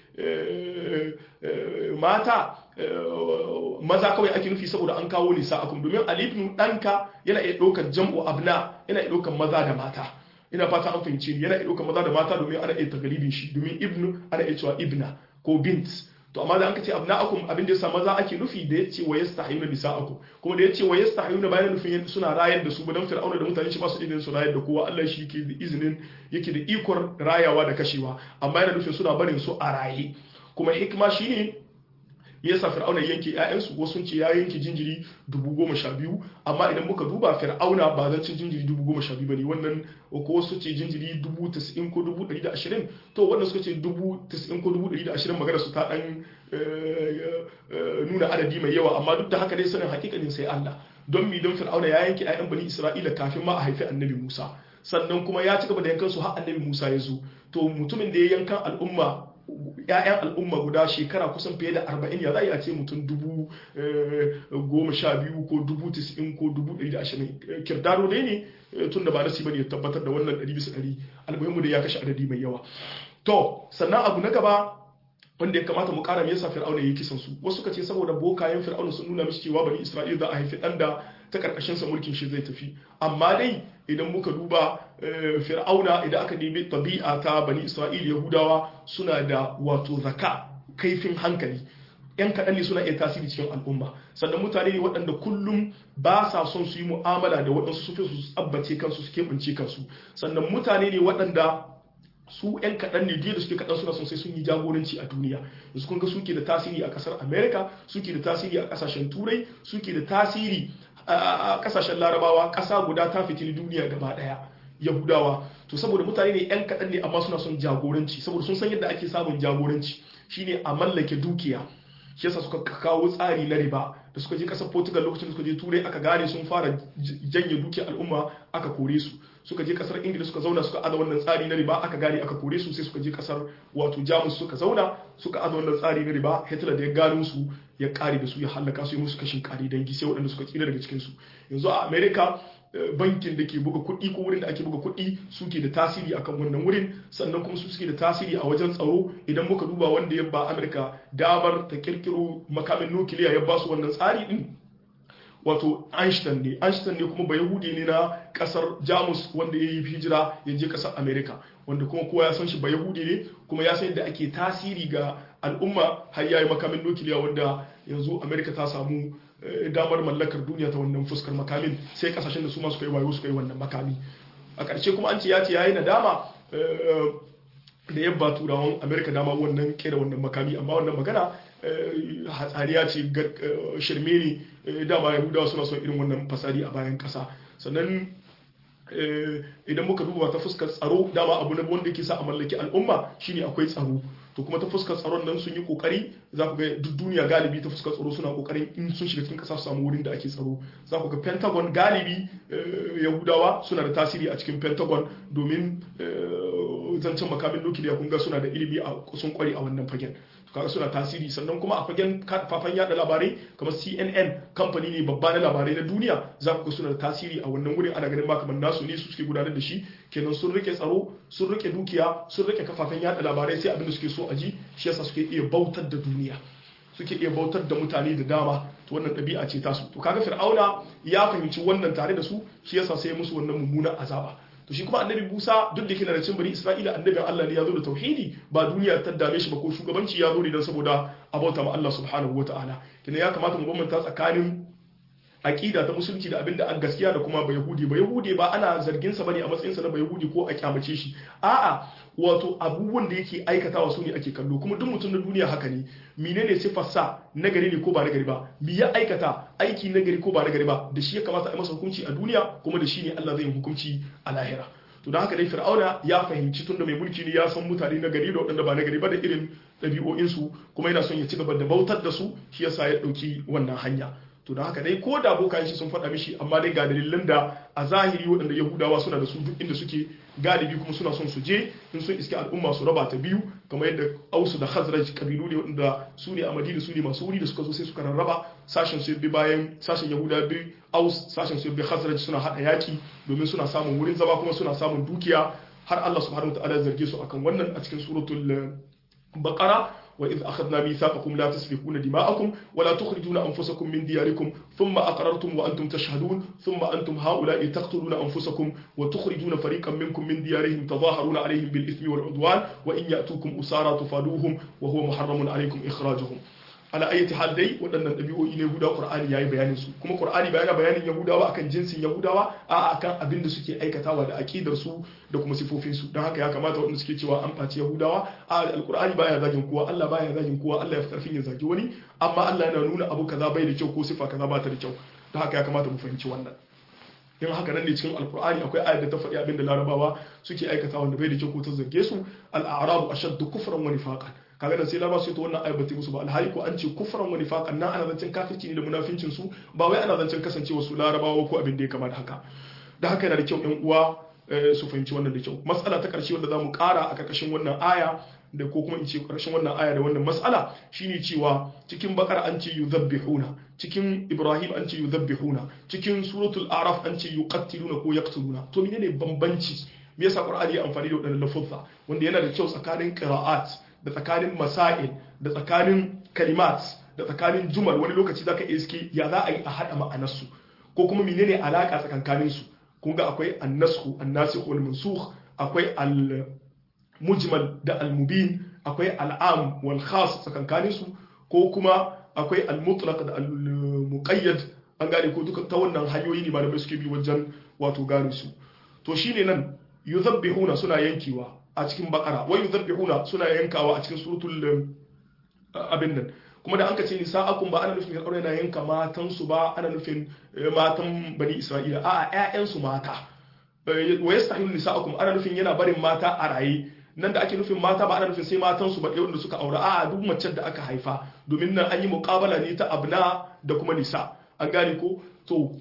A: mata maza kawai ake nufi saboda an kawo nisa'akum domin al-ibn danka yana iya ɗaukar jam'u abna yana iya ɗaukar maza da mata ina fata an fahimci ni yana iya ɗaukar maza da mata domin ana iya tagalibin shi domin ibnu ana iya cewa ibna ko bint to amma da an ce abna'akum abin da yasa maza ake nufi da yace wa yastahiyuna nisa'akum kuma da yace wa yastahiyuna bayan nufin suna rayar da su ba dan fir'auna da mutane shi ba su izinin su rayar da kowa Allah shi yake da izinin yake da ikon rayawa da kashewa amma yana nufin suna barin su a raye kuma hikima shine yasa fir'auna yanke ƴaƴansu wasu sun ce ya yanke jinjiri dubu goma sha biyu amma idan muka duba fir'auna ba zan ci jinjiri dubu goma sha biyu bane wannan ko wasu ce jinjiri dubu tas'in ko dubu ɗari da ashirin to wannan suka ce dubu tas'in ko dubu ɗari da ashirin magana su ta ɗan nuna adadi mai yawa amma duk da haka dai sanin hakikanin sai Allah don mi don fir'auna ya yanke ƴaƴan bani Isra'ila kafin ma a haifi annabi Musa sannan kuma ya ci gaba da yankan su har annabi Musa ya zo to mutumin da ya yankan al'umma ‘ya'yan al'umma guda shekara kusan fiye da arba'in ya za a ce mutum dubu goma sha biyu ko dubu tis'in ko dubu ɗari da ashirin kirdaro dai ne tun da ba nasi bane ya tabbatar da wannan ɗari bisa ɗari almuhimmu da ya kashe adadi mai yawa to sannan abu na gaba wanda ya kamata mu kara me yasa fir'auna yayi kisan su wasu kace saboda bokayen fir'auna sun nuna mishi cewa bani isra'ila za a haifi dan da ta karkashin sa mulkin shi zai tafi amma dai idan muka duba fir'auna idan aka nemi tabi'a ta bani isra'ila yahudawa suna da wato zaka kaifin hankali yan kaɗan ne suna iya tasiri cikin al'umma sannan mutane ne waɗanda kullum ba sa son su yi mu'amala da waɗansu su fi su tsabbace kansu su keɓance kansu sannan mutane ne waɗanda su 'yan kaɗan ne da suke kaɗan suna son sai sun yi jagoranci a duniya yanzu kun ga suke da tasiri a ƙasar america suke da tasiri a ƙasashen turai suke da tasiri a ƙasashen larabawa ƙasa guda ta fitini duniya gaba ɗaya yahudawa to saboda mutane ne 'yan kaɗan ne amma suna son jagoranci saboda sun san yadda ake samun jagoranci shine a mallake dukiya shi yasa suka kawo tsari na riba da suka je ƙasar portugal lokacin da suka je turai aka gane sun fara janye dukiyar al'umma aka kore su suka je kasar ingila suka zauna suka ada wannan tsari na riba aka gane aka kore su sai suka je kasar wato jamus suka zauna suka ada wannan tsari na riba hitler da ya gano su ya kare da su ya halaka su ya musu kashin kare dangi sai waɗanda suka tsira daga cikin su yanzu a america bankin da ke buga kuɗi ko wurin da ake buga kuɗi suke da tasiri akan wannan wurin, sannan kuma su suke da tasiri a wajen tsaro. Idan muka duba wanda ya ba Amerika damar ta kirkiro makamin nukiliya ya ba su wannan tsari din, wato Einstein ne Einstein ne kuma bayahudi ne na kasar Jamus wanda ya yi hijira ya je kasar America, wanda kuma kowa ya san shi bayahudi ne kuma ya san yadda ake tasiri ga al'umma har yayi makamin nukiliya, wanda yanzu America ta samu damar mallakar duniya ta wannan fuskar makamin, sai kasashen da su ma suka yi wayo suka yi wannan makami. A ƙarshe kuma an ce ya ce yayi nadama da yabba turawan America dama wannan kera wannan makami, amma wannan magana hatsariya ce, shirme ne, dama yahudawa suna son irin wannan fasadi a bayan kasa. Sannan idan muka duba ta fuskar tsaro, dama abu na wanda ke sa a mallaki al'umma shine akwai tsaro, to kuma ta fuskar tsaron nan sun yi kokari, za ku ga duk duniya galibi ta fuskar tsaro suna kokarin in sun shiga cikin kasa su samu wurin da ake tsaro. Za ku ga Pentagon galibi yahudawa suna da tasiri a cikin Pentagon, domin zancen makamin nukiliya kun ga suna da ilimi a sun kware a wannan fagen, kaga suna tasiri. Sannan kuma a fagen kafafen yada labarai kamar C N N, kamfani ne babba na labarai na duniya, za ku ga suna da tasiri a wannan wurin, ana ganin ma kamar nasu ne su suke gudanar da shi. Kenan sun rike tsaro, sun rike dukiya, sun rike kafafen yada labarai, sai abin da suke so a ji, shi yasa suke iya bautar da duniya, suke iya bautar da mutane da dama. To wannan ɗabi'a ce tasu. To kaga Fir'auna ya fahimci wannan tare da su, shi yasa sai musu wannan mummunan azaba. To shi kuma annabi Musa duk da yake na cin bani Isra'ila, annabin Allah ne, ya zo da tauhidi, ba duniya ta dame shi ba ko shugabanci, ya zo ne don saboda abauta ma Allah subhanahu wataala. Kina ya kamata mu bambanta tsakanin aqida ta musulunci da abinda an gaskiya da kuma bayahudi. Bayahudi ba ana zargin sa bane a matsayin sa na bayahudi ko a kyamace shi, a'a wato abubuwan da yake aikatawa su ne ake kallo. Kuma duk mutum na duniya haka ne, menene sifar sa, nagari ne ko ba nagari ba, mi ya aikata aiki nagari ko ba nagari ba, da shi ya kamata a yi masa hukunci a duniya, kuma da shi ne Allah zai yi hukunci a lahira. To da haka dai Fir'auna ya fahimci tunda mai mulki ne, ya san mutane na gari da waɗanda ba na gari ba da irin ɗabi'o'insu, kuma yana son ya ci gaba da bautar da su, shi yasa ya ɗauki wannan hanya. To da haka dai ko da bokayen shi sun faɗa mishi, amma dai ga dalilan da a zahiri waɗanda Yahudawa suna da su duk inda suke, galibi kuma suna son su je in sun iske al'umma su raba ta biyu, kamar yadda Ausu da Khazraj kabilu ne waɗanda su ne a Madina, su ne masu wuri da suka zo sai suka rarraba, sashen su bi bayan sashen Yahuda bi Aus, sashen su bi Khazraj, suna haɗa yaki domin suna samun wurin zama kuma suna samun dukiya, har Allah subhanahu wa ta'ala ya zarge su akan wannan a cikin suratul Baqara. وإذ أخذنا ميثاقكم لا تسفكون دماءكم ولا تخرجون أنفسكم من دياركم ثم أقررتم وأنتم تشهدون ثم أنتم هؤلاء تقتلون أنفسكم وتخرجون فريقا منكم من ديارهم تظاهرون عليهم بالإثم والعدوان وإن يأتوكم أسارى تفادوهم وهو محرم عليكم إخراجهم. على أي حال dai waɗannan ɗabi'o'i ne Yahudawa Qur'ani yayi bayanin su, kuma Qur'ani bayana bayanin Yahudawa akan jinsin Yahudawa, a akan abin da suke aikatawa da aqidar su da kuma sifofin su. Don haka ya kamata waɗanda suke cewa an faci Yahudawa, a Al-Qur'ani baya zagin kowa, Allah baya zagin kowa, Allah ya fi karfin ya zagi wani, amma Allah yana nuna abu kaza bai da kyau ko sifa kaza ba ta da kyau. Don haka ya kamata mu fahimci wannan. Yin haka nan ne cikin Alkur'ani akwai ayar da ta faɗi abin da Larabawa suke aikatawa wanda bai da kyau ko ta zarge su, al-a'rabu ashaddu kufran wa nifaqan. Kaga da sai Larabawa su to wannan ayar ba ta musu ba, alhali ko an ce kufran wa nifaqan, nan ana zancen kafirci ne da munafincin su, ba wai ana zancen kasancewa su Larabawa ko abin da ya kamata haka. Da haka yana da kyau ɗan uwa su fahimci wannan da kyau. Mas'ala ta ƙarshe wanda zamu ƙara a ƙarƙashin wannan aya da ko kuma in ce ƙarshen wannan aya da wannan mas'ala shine cewa cikin Bakara an ce yuzabbihuna, cikin Ibrahim an ce yuzabbihuna, cikin suratul A'raf an ce yuqattiluna ko yaqtuluna. To menene bambanci? Me yasa Qur'ani ya amfani da waɗannan lafuzza wanda yana da kyau tsakanin qira'at da tsakanin masail da tsakanin kalimat da tsakanin jumal, wani lokaci zaka iske ya za a yi a hada ma'anarsu, ko kuma menene alaka tsakankanin su. Kun ga akwai an-nasxu an-nasikh wal mansukh, akwai al mujmal da al-mubin, akwai al-am wal khas tsakankanin su, ko kuma akwai al-mutlaq da al-muqayyad. An gane ko duka ta wannan hanyoyi ne malamai suke bi wajen wato gane su. To shine nan yuzabbihuna suna yankewa a cikin Bakara, wa yuzabbihuna suna yankawa a cikin suratul abin nan. Kuma da an ka ce nisa'akum ba ana nufin ya aure na yanka matan su ba, ana nufin matan bani Isra'ila, a'a ƴaƴan su mata. Wa yastahilu nisa'akum ana nufin yana barin mata a raye. Nan da ake nufin mata ba ana nufin sai matan su ba ɗaya wanda suka aura, a'a duk macen da aka haifa, domin nan an yi muqabala ne ta abna da kuma nisa. An gane ko? To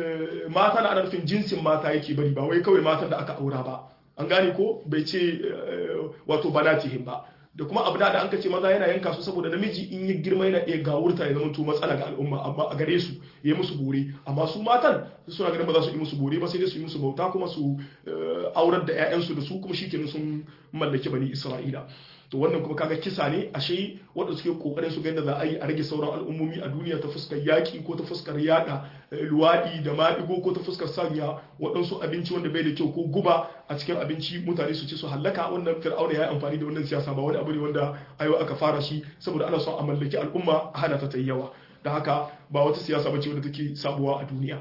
A: mata na ana nufin jinsin mata yake bari, ba wai kawai matan da aka aura ba. An gane ko? Bai ce wato banatihim ba. da kuma abu da an ka ce maza yana yanka su saboda namiji in ya girma yana iya gawurta ya zama to matsala ga al'umma amma a gare su ya yi musu bore amma su matan suna ganin ba za su yi musu bore ba sai dai su yi musu bauta kuma su aurar da 'ya'yansu da su kuma shikenan sun mallaki bani Isra'ila to wannan kuma kaga kisa ne ashe wanda suke kokarin su ga yadda za a yi a rage sauran al'ummomi a duniya ta fuskar yaki ko ta fuskar yada luwadi da maɗigo ko ta fuskar sanya waɗansu abinci wanda bai da kyau ko guba a cikin abinci mutane su ci su hallaka wannan fir'auna ya yi amfani da wannan siyasa ba wani abu ne wanda ayo aka fara shi saboda ana son a mallaki al'umma a hana ta ta yawa da haka ba wata siyasa bace wanda take sabuwa a duniya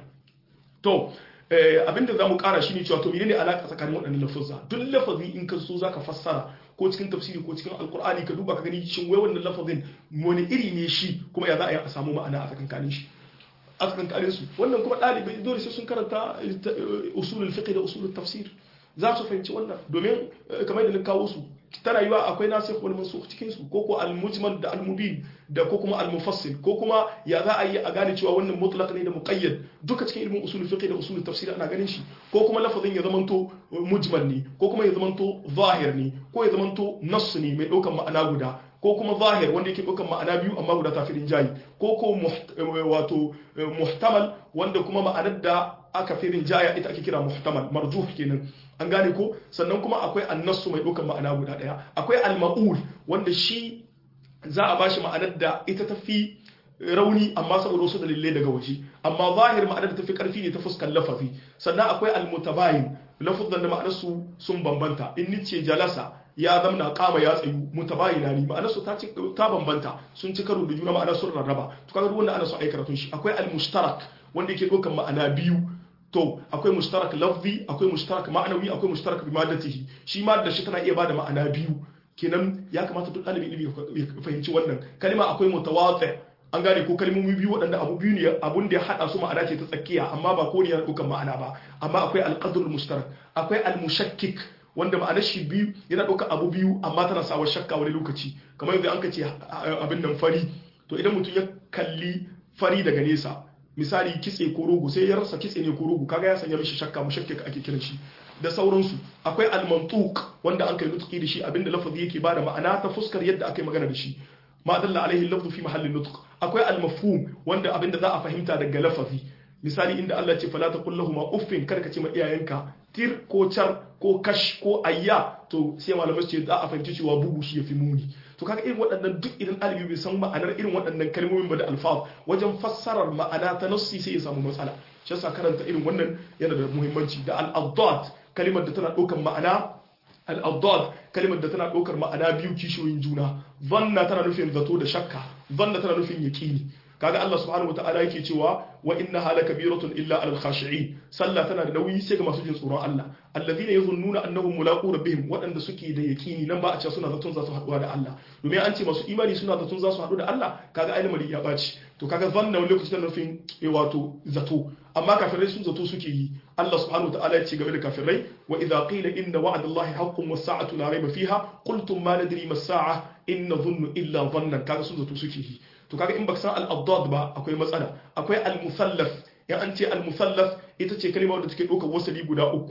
A: to abinda za mu kara shi ne cewa to menene alaka tsakanin waɗannan lafazza duk lafazi in ka so zaka fassara ko cikin tafsiri ko cikin alkur'ani ka duba ka gani shin wai wannan lafazin wani iri ne shi kuma ya za a yi a samu ma'ana a tsakankanin shi a tsakankanin su wannan kuma ɗalibai dole sai sun karanta usulul fiqh da usulul tafsir za su fahimci wannan domin kamar da na kawo su tana yiwa akwai nasikh wal mansukh cikin su ko ko al mujmal da al mubin da ko kuma al mufassil ko kuma ya za a yi a gane cewa wannan mutlaq ne da muqayyad duka cikin ilmin usul fiqh da usul tafsir ana ganin shi ko kuma lafazin ya zamanto mujmal ne ko kuma ya zamanto zahir ne ko ya zamanto nass ne mai daukan ma'ana guda ko kuma zahir wanda yake daukan ma'ana biyu amma guda tafirin jayi ko ko wato muhtamal wanda kuma ma'anar da aka firin jaya ita ake kira muhtamal marjuh kenan an gane ko sannan kuma akwai annasu mai ɗaukar ma'ana guda ɗaya akwai al-ma'ul wanda shi za a bashi ma'anar da ita tafi rauni amma saboda wasu dalilai daga waje amma zahir ma'anar da tafi karfi ne ta fuskar lafazi sannan akwai al-mutabayin lafazan da ma'anar su sun bambanta in ni ce jalasa ya zamna kama ya tsayu mutabayina ne ma'anar su ta ta bambanta sun ci karo da juna ma'anar sun rarraba to kaga duk wanda ana so ai karatun shi akwai al-mushtarak wanda yake ɗaukar ma'ana biyu to akwai mushtarak lafzi akwai mushtarak ma'anawi akwai mushtarak bi maddatihi shi ma da shi tana iya bada ma'ana biyu kenan ya kamata duk ɗalibin ilimi ya fahimci wannan kalma akwai mutawati an gane ko kalmomi biyu waɗanda abu biyu ne abun da ya hada su ma'ana ce ta tsakiya amma ba ko ne ya ɗaukan ma'ana ba amma akwai alqadrul mushtarak akwai almushakkik wanda ma'anar shi biyu yana ɗauka abu biyu amma tana sawa shakka wani lokaci kamar yadda an ka ce abin nan fari to idan mutum ya kalli fari daga nesa misali kitse ko rogo sai ya rasa kitse ne ko rogo kaga ya sanya mishi shakka mushakkik ake kiran shi da sauransu akwai al-mantuq wanda an kai nutqi da shi abinda lafazi yake bada ma'ana ta fuskar yadda aka yi magana da shi ma dalla alaihi lafzu fi mahallin nutq akwai al-mafhum wanda abinda za a fahimta daga lafazi misali inda Allah ya ce fala taqul lahumu uffin karka ce ma iyayenka tir ko char ko kash ko ayya to sai malamai su ce za a fahimci cewa bugu shi yafi muni to kaga irin waɗannan duk idan ɗalibi bai san ma'anar irin waɗannan kalmomin ba da alfaz wajen fassarar ma'ana ta nassi sai ya samu matsala shi yasa karanta irin wannan yana da muhimmanci da al-addad kalimar da tana ɗaukar ma'ana al-addad kalimar da tana ɗaukar ma'ana biyu kishiyoyin juna zanna tana nufin zato da shakka zanna tana nufin yaqini kaga Allah subhanahu wataala yake cewa wa innaha lakabiratun illa alal khashi'in sallah tana da nauyi sai ga masu jin tsoron Allah alladhina yadhunnuna annahum mulaqu rabbihim wadanda suke da yakini nan ba a ce suna zaton za su haɗu da Allah domin an ce masu imani suna zaton za su haɗu da Allah kaga ainihin ya baci to kaga zanna wani lokacin da nufin wato zato amma kafirai sun zato suke yi Allah subhanahu wataala ya ce game da kafirai wa idha qila inna wa'dallahi haqqun was sa'atu la rayba fiha qultum ma nadri mas sa'a in nadhunnu illa dhannan kaga sun zato suke yi to kaga in baka san al-addad ba akwai matsala akwai al-musallaf ya an ce al-musallaf ita ce kalma wadda take ɗaukar wasali guda uku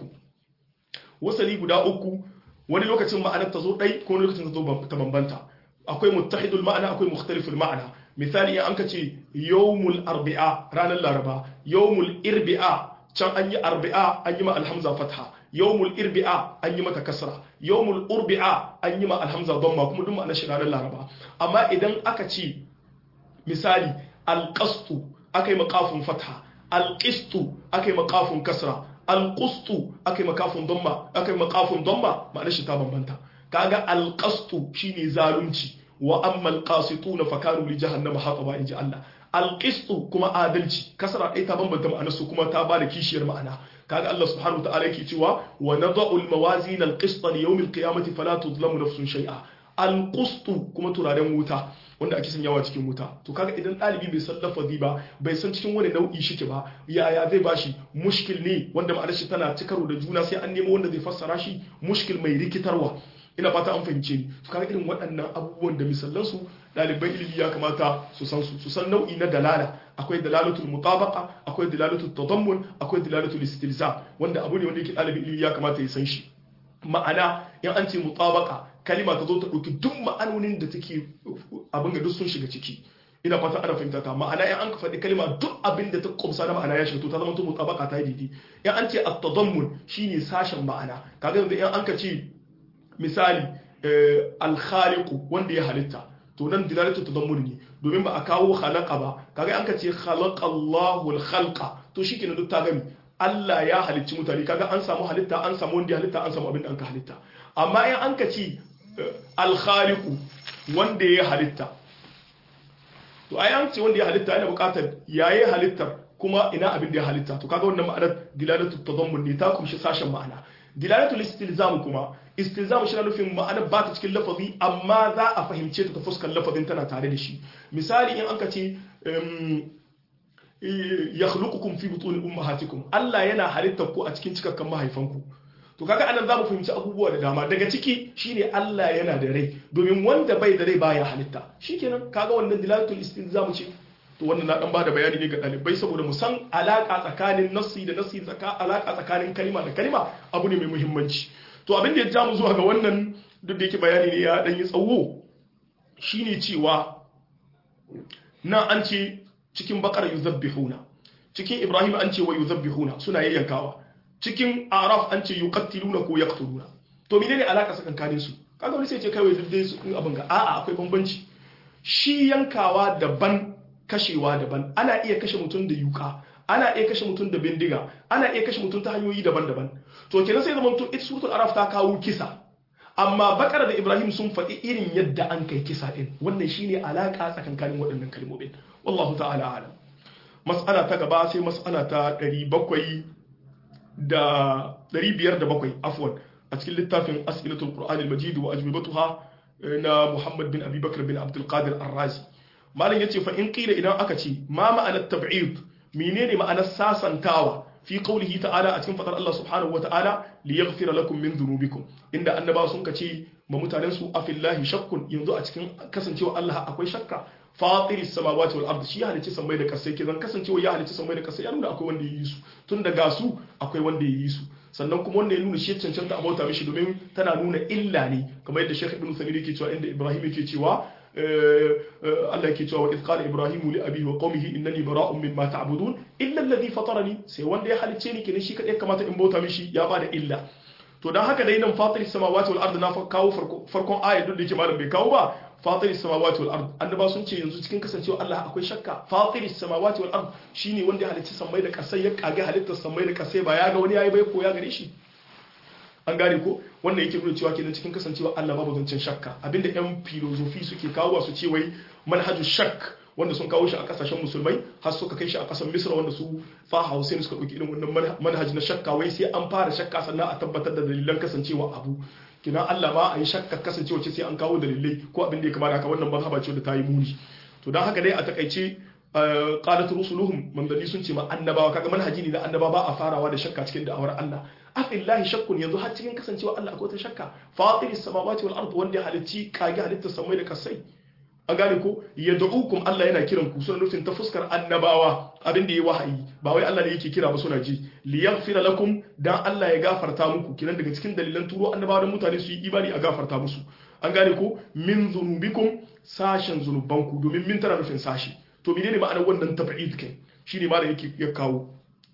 A: wasali guda uku wani lokacin ma'anar ta zo ɗai ko wani lokacin ta zo ta bambanta akwai muttahidul ma'ana akwai mukhtaliful ma'ana misali in an ka ce yawmul arbi'a ranar laraba yawmul irbi'a can an yi arbi'a an yi ma alhamza fatha yawmul irbi'a an yi mata kasra yawmul urbi'a an yi ma alhamza dhamma kuma duk ma'anar shi ranar laraba amma idan aka ce misali alƙastu aka yi makafin fatha alƙistu aka yi makafin kasra alƙustu aka yi makafin domma aka yi makafin domma ma'anar shi ta bambanta kaga alƙastu shine zalunci wa amma alqasituna fakanu li jahannama hataba inji Allah alƙistu kuma adalci kasra ɗaya ta bambanta ma'anar su kuma ta bada kishiyar ma'ana kaga Allah subhanahu wa ta'ala yake cewa wa nada'u almawazin alqista li yawm alqiyamati fala tudlamu nafsun shay'a alqustu kuma turaren wuta wanda ake sanyawa cikin wuta to kaga idan ɗalibi bai san lafazi ba bai san cikin wani nau'i shike ba yaya zai bashi mushkil ne wanda ma'anar shi tana cikaro da juna sai an nemo wanda zai fassara shi mushkil mai rikitarwa ina fata an fahimce ni to kaga irin waɗannan abubuwan da misallan su ɗaliban ilimi ya kamata su san su su san nau'i na dalala akwai dalalatul mutabaqa akwai dalalatul tadammun akwai dalalatul istilzam wanda abu ne wanda yake ɗalibin ilimi ya kamata ya san shi ma'ana in an ce mutabaqa kalima ta zo ta dauki duk ma'anonin da take abin ga duk sun shiga ciki ina fata ana fahimta ta ma'ana in an ka faɗi kalima duk abin da ta kumsa na ma'ana ya shiga to ta zama to mutabaqa ta didi in an ce at-tadammun shine sashen ma'ana kaga yanzu in an ka ce misali al-khaliqu wanda ya halitta to nan dilalatu tadammun ne domin ba a kawo khalaqa ba kaga an ka ce khalaqallahu al-khalqa to shikenan duk ta gami Allah ya halicci mutane kaga an samu halitta an samu wanda ya halitta an samu abin da an ka halitta amma in an ka ce al-khaliqu wanda ya halitta to ai an ce wanda ya halitta yana buƙatar yayi halittar kuma ina abin da ya halitta to kaga wannan ma'anar dilalatu tadammun ne ta kumshi sashen ma'ana dilalatul istilzam kuma istilzam shi na nufin ma'anar ba ta cikin lafazi amma za a fahimce ta ta fuskar lafazin tana tare da shi misali in an ka ce yakhluqukum fi butun ummahatikum Allah yana halittar ku a cikin cikakkan mahaifanku to kaga anan zamu fahimci abubuwa da dama daga ciki shine Allah yana da rai domin wanda bai da rai baya halitta shikenan kaga wannan dilalatul istilzam ce to wannan na dan bada bayani ne ga dalibai saboda mu san alaka tsakanin nassi da nassi tsaka alaka tsakanin kalima da kalima abu ne mai muhimmanci to abin da ya ja mu zuwa ga wannan duk da yake bayani ne ya dan yi tsawo shine cewa na an ce cikin bakara yuzabbihuna cikin ibrahim an ce wa yuzabbihuna suna yayyankawa cikin araf an ce yuqattiluna ko yaqtuluna to menene alaka tsakankanin su kaga wani sai ce kai wai dai su abin ga a'a akwai bambanci shi yankawa daban kashewa daban ana iya kashe mutum da yuka ana iya kashe mutum da bindiga ana iya kashe mutum ta hanyoyi daban-daban to kenan sai zaman to ita suratul araf ta kawo kisa amma bakara da ibrahim sun faɗi irin yadda an kai kisa din wannan shine alaka tsakankanin waɗannan kalmomin wallahu ta'ala alam mas'ala ta gaba sai mas'ala ta ɗari bakwai da ɗari biyar da bakwai afwan a cikin littafin as'ilatul qur'an al-majid wa ajwibatuha na muhammad bin abi bakr bin abdul qadir ar-razi malam yace fa in qila idan aka ce ma ma'anar tab'id menene ma'anar sasantawa fi qawlihi ta'ala a cikin fadar Allah subhanahu wa ta'ala li yaghfira lakum min dhunubikum inda annaba sun kace ma mutanen su afillahi shakkun yanzu a cikin kasancewa Allah akwai shakka fatiris samawati wal ardi shi ya halicci samai da kasai kidan kasancewa ya halicci samai da kasai ya nuna akwai wanda ya yi su tun daga su akwai wanda ya yi su sannan kuma wanda ya nuna shi cancanta abauta mishi domin tana nuna illa ne kamar yadda Sheikh Ibn Taymiyyah yake cewa inda Ibrahim yake cewa Allah yake cewa wa idh qala Ibrahim li abihi wa qaumihi innani bara'un mimma ta'budun illa alladhi fatarani sai wanda ya halicce ni kenan shi kadai kamata in bauta mishi ya bada illa to dan haka dai nan fatiris samawati wal ardi na kawo farkon ayat duk da yake malam bai kawo ba fatiris samawati wal ard annaba sun ce yanzu cikin kasancewa Allah akwai shakka fatiris samawati wal ard shine wanda ya halicci samai da kasai ya kage halittar samai da kasai ba ya ga wani yayi bai ko ya gare shi an gane ko wannan yake nuna cewa kenan cikin kasancewa Allah babu zancen shakka abinda yan filosofi suke kawo su ce wai manhaju shakk wanda sun kawo shi a kasashen musulmai har suka kai shi a kasar Misra wanda su fa Hussein suka dauki irin wannan manhaji na shakka wai sai an fara shakka sannan a tabbatar da dalilan kasancewa abu kina Allah ma a yi shakka kasancewa ce sai an kawo dalilai ko abin da ya kamata haka wannan mazhaba ce da ta yi muni to dan haka dai a takaice qalat rusuluhum manzali sun ce ma annabawa kaga manhaji ne na annaba ba a farawa da shakka cikin da'awar Allah afillahi shakkun yanzu har cikin kasancewa Allah akwai ta shakka fatiris samawati wal ard wanda ya halicci kage halittar samai da kasai a gane ko yad'ukum Allah yana kiran ku suna nufin ta fuskar annabawa abin da yayi wahayi ba wai Allah ne yake kira ba suna ji li yaghfira lakum dan Allah ya gafarta muku kiran daga cikin dalilan turo annabawa da mutane su yi imani a gafarta musu an gane ko min dhunubikum sashen zunubanku domin min tana nufin sashi to menene ma'anar wannan tab'id kai shine malam yake ya kawo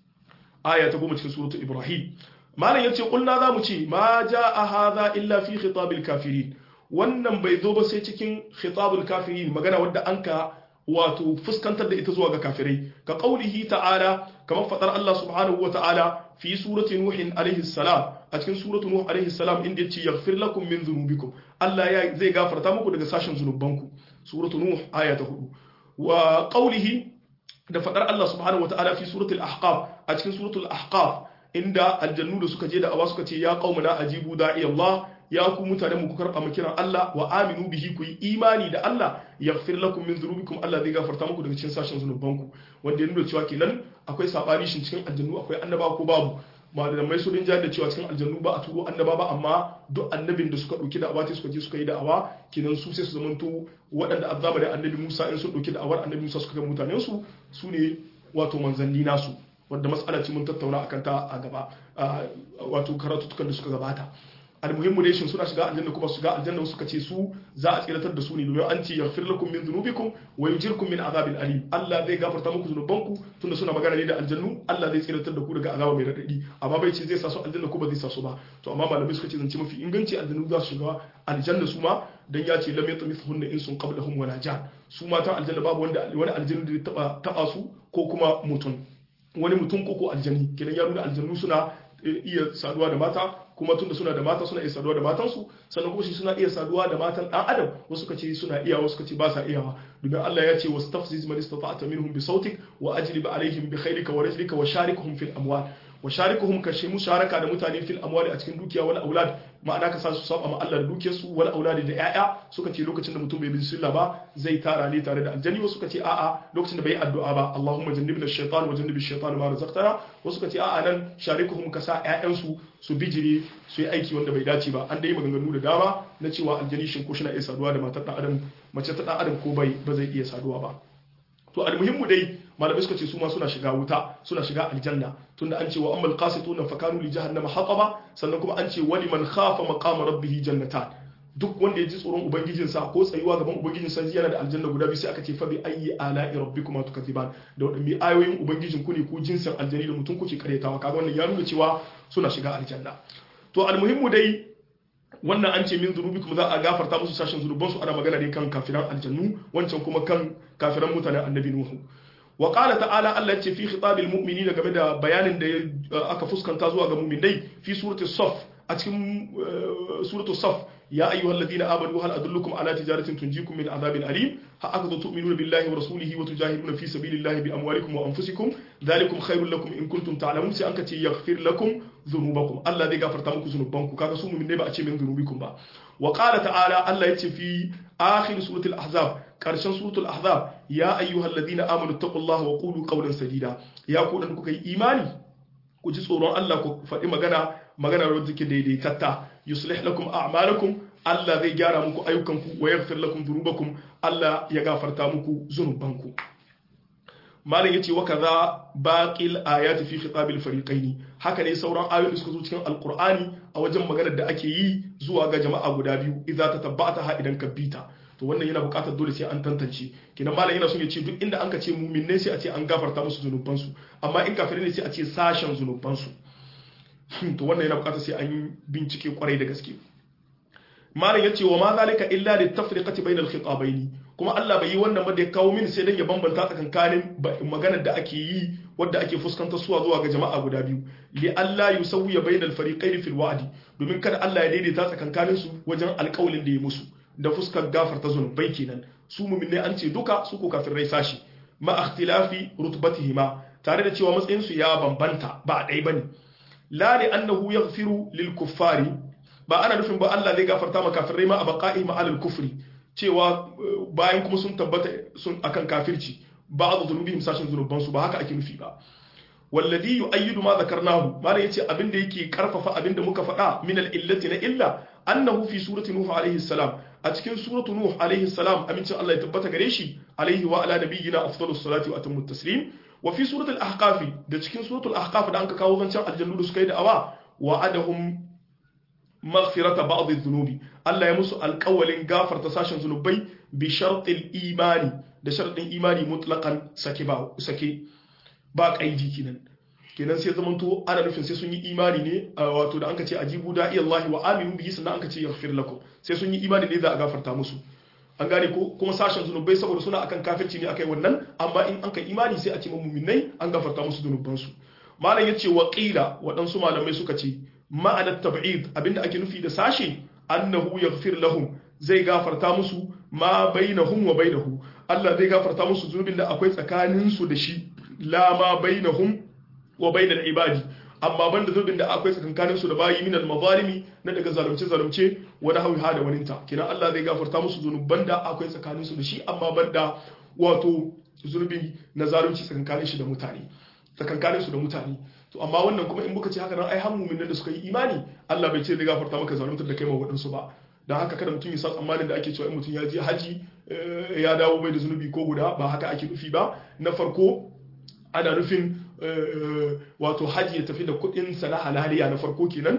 A: aya ta goma cikin suratul ibrahim malam yace kulna zamu ce ma jaa hadha illa fi khitabil kafirin wannan bai zo ba sai cikin khitabul kafirin magana wadda anka wato fuskantar da ita zuwa ga kafirai ka qaulihi ta'ala kamar fadar Allah subhanahu wa ta'ala fi surati nuh alayhi salam a cikin suratu nuh alayhi salam inda yace yaghfir lakum min dhunubikum Allah ya zai gafarta muku daga sashin zunubanku suratu nuh aya ta hudu wa qaulihi da fadar Allah subhanahu wa ta'ala fi suratul ahqaf a cikin suratul ahqaf inda aljannu da suka je da awa suka ce ya qaumana ajibu da'i Allah ya ku mutane mu ku karba mu kiran Allah wa aminu bihi ku yi imani da Allah yaghfir lakum min dhunubikum Allah zai gafarta muku daga cikin sashen zunubanku wanda ya nuna cewa kenan akwai sabani shin cikin aljannu akwai annaba ko babu malamai su din da cewa cikin aljannu ba a turo annaba ba amma duk annabin da suka dauki da'awa sai suka je suka yi da'awa kenan su sai su zamanto waɗanda azaba da annabi Musa in sun dauki da'awar annabi Musa suka ga mutanen su su ne wato manzanni nasu wanda mas'ala ce mun tattauna akan ta a gaba wato karatutukan da suka gabata almuhimmu dai shin suna shiga aljanna kuma su shiga aljanna suka ce su za a tsiratar da su ne domin an ce yaghfir lakum min dhunubikum wa yujirkum min azabin alim Allah zai gafarta muku zunubanku tunda suna magana ne da aljannu Allah zai tsiratar da ku daga azaba mai radadi amma bai ce zai sa su aljanna ko ba zai sa su ba to amma malamai suka ce zance mafi inganci aljannu za su shiga aljanna su ma dan ya ce lam yatamithunna insun qablahum wala jan su matan aljanna babu wanda wani aljannu da taba taba su ko kuma mutum wani mutum ko ko aljanni kidan ya nuna aljannu suna iya saduwa da mata kuma tunda suna da mata suna iya saduwa da matansu sannan kuma shi suna iya saduwa da matan dan adam wasu kace suna iya wasu kace ba sa iyawa domin Allah ya ce wastafziz man istata'ta minhum bi sautik wa ajlib alaihim bi khaylika wa rajlika wa sharikuhum fil amwal wa sharikuhum kashe musharaka da mutane fil amwali a cikin dukiya wal aulad ma'ana ka sa su saba ma Allah da dukiyar su wal auladi da yaya suka ce lokacin da mutum bai bin sunna ba zai tara ne tare da aljanni wasu suka ce a'a lokacin da bai addu'a ba Allahumma jannibna ash-shaytan wa jannibi ash-shaytan ma razaqtana wasu suka ce a'a nan sharikuhum ka sa yayan su su bijire su yi aiki wanda bai dace ba an dai maganganu da dama na cewa aljanni shin ko shi na iya saduwa da matar dan adam mace ta dan adam ko bai ba zai iya saduwa ba to almuhimmu dai malamai suka ce su ma suna shiga wuta suna shiga aljanna tunda an ce wa ammal qasituna fakanu li jahannama hataba sannan kuma an ce wali man khafa maqama rabbih jannatan duk wanda ya ji tsoron ubangijinsa ko tsayuwa gaban ubangijinsa yana da aljanna guda biyu sai aka ce fa bi ayyi ala'i rabbikuma tukaththiban da wadanne ayoyin ubangijin ku ne ku jinsin aljanni da mutum kuke karetawa kaga wannan ya nuna cewa suna shiga aljanna to almuhimmu dai wannan an ce min zunubikum za a gafarta musu sashin zunubansu ana magana ne kan kafiran aljannu wancan kuma kan kafiran mutanen annabi nuhu wa qala ta'ala Allah ce fi khitabil mu'minina game da bayanin da aka fuskanta zuwa ga mu'minai fi surati saf a cikin suratu saf ya ayyuhalladhina amanu hal adullukum ala tijaratin tunjikum min adhabin alim ha akadu tu'minuna billahi wa rasulihi wa tujahiduna fi sabilillahi bi amwalikum wa anfusikum dhalikum khairul lakum in kuntum ta'lamun sai anka ce yaghfir lakum dhunubakum Allah zai gafarta muku zunubanku kaga su mu'min ne ba a ce min dhunubikum ba wa qala ta'ala Allah yace fi akhir suratul ahzab karshen suratul ahzab ya ayyuhalladhina amanu taqullaha wa qulu qawlan sadida ya ku dan kuka yi imani ku ji tsoron Allah ku faɗi magana magana wadda take daidaitatta yuslih lakum a'malakum Allah zai gyara muku ayyukanku wa yaghfir lakum dhunubakum Allah ya gafarta muku zunubanku malam yace wa kaza baqil ayati fi khitabil fariqaini haka ne sauran ayoyi suka zo cikin alqur'ani a wajen maganar da ake yi zuwa ga jama'a guda biyu idza tatabbata ha idan kabita to wannan yana buƙatar dole sai an tantance kinan malam yana son ya ce duk inda an ka ce mu'minai sai a ce an gafarta musu zunubansu amma in kafirai ne sai a ce sashen zunubansu to wannan yana buƙatar sai an yi bincike kwarai da gaske malam yace wa ma zalika illa litafriqati bainal khitabaini kuma Allah bai yi wannan ba da ya kawo mini sai dan ya bambanta tsakankanin maganar da ake yi wadda ake fuskantar suwa zuwa ga jama'a guda biyu li Allah yusawwiya bainal fariqaini fil wa'di domin kada Allah ya daidaita tsakankanin su wajen alƙawlin da ya musu da fuskar gafarta zunubai kenan su mu'minai an ce duka su ko kafirai sashi ma ikhtilafi rutbatihima tare da cewa matsayin su ya bambanta ba dai bane la li annahu yaghfiru lil kuffari ba ana nufin ba Allah zai gafarta ma kafirai ma abqa'ihim alal kufri cewa bayan kuma sun tabbata sun akan kafirci ba'd dhunubihim sashin zunuban su ba haka ake nufi ba walladhi yu'ayyidu ma dhakarnahu mala yace abinda yake karfafa abinda muka faɗa min al-illati na illa annahu fi surati nuh alayhi salam a cikin suratu nuh alayhi salam amincin Allah ya tabbata gare shi alayhi wa ala nabiyyina afdalus salati wa atammu taslim wa fi suratul ahqaf da cikin suratul ahqaf da anka kawo zancan aljannu da suka yi da'awa wa'adahum maghfirata ba'd adh-dhunubi Allah ya musu alƙawalin gafarta sashen zunubai bi shartil imani da sharadin imani mutlaqan sake ba sake ba kaidi kinan kenan sai zamanto ana nufin sai sun yi imani ne wato da anka ce ajibu da'i Allah wa aminu bihi sannan anka ce yaghfir lakum sai sun yi imani ne za a gafarta musu an gane ko kuma sashen zunubai saboda suna akan kafirci ne akai wannan amma in anka imani sai a ce mu'minai an gafarta musu zunubansu malam yace wa qila wadansu malamai suka ce ma'anar tab'id abinda ake nufi da sashi annahu yaghfir lahum zai gafarta musu ma bainahum wa bainahu Allah zai gafarta musu zunubin da akwai tsakanin su da shi la ma bainahum wa bainal ibadi amma banda zunubin da akwai tsakanin su da bayi min al mazalimi na daga zalunce zalunce wani hawi ha da waninta kina Allah zai gafarta musu zunuban da akwai tsakanin su da shi amma banda wato zunubi na zalunci tsakanin shi da mutane tsakanin su da mutane to amma wannan kuma in muka ce haka nan ai har mu'minan da suka yi imani Allah bai ce zai gafarta maka zaluntar da kai ma wadansu ba dan haka kada mutum ya sa tsammanin da ake cewa in mutum ya je haji ya dawo bai da zunubi ko guda ba haka ake nufi ba na farko ana nufin wato haji ya tafi da kuɗin sa na halaliya na farko kenan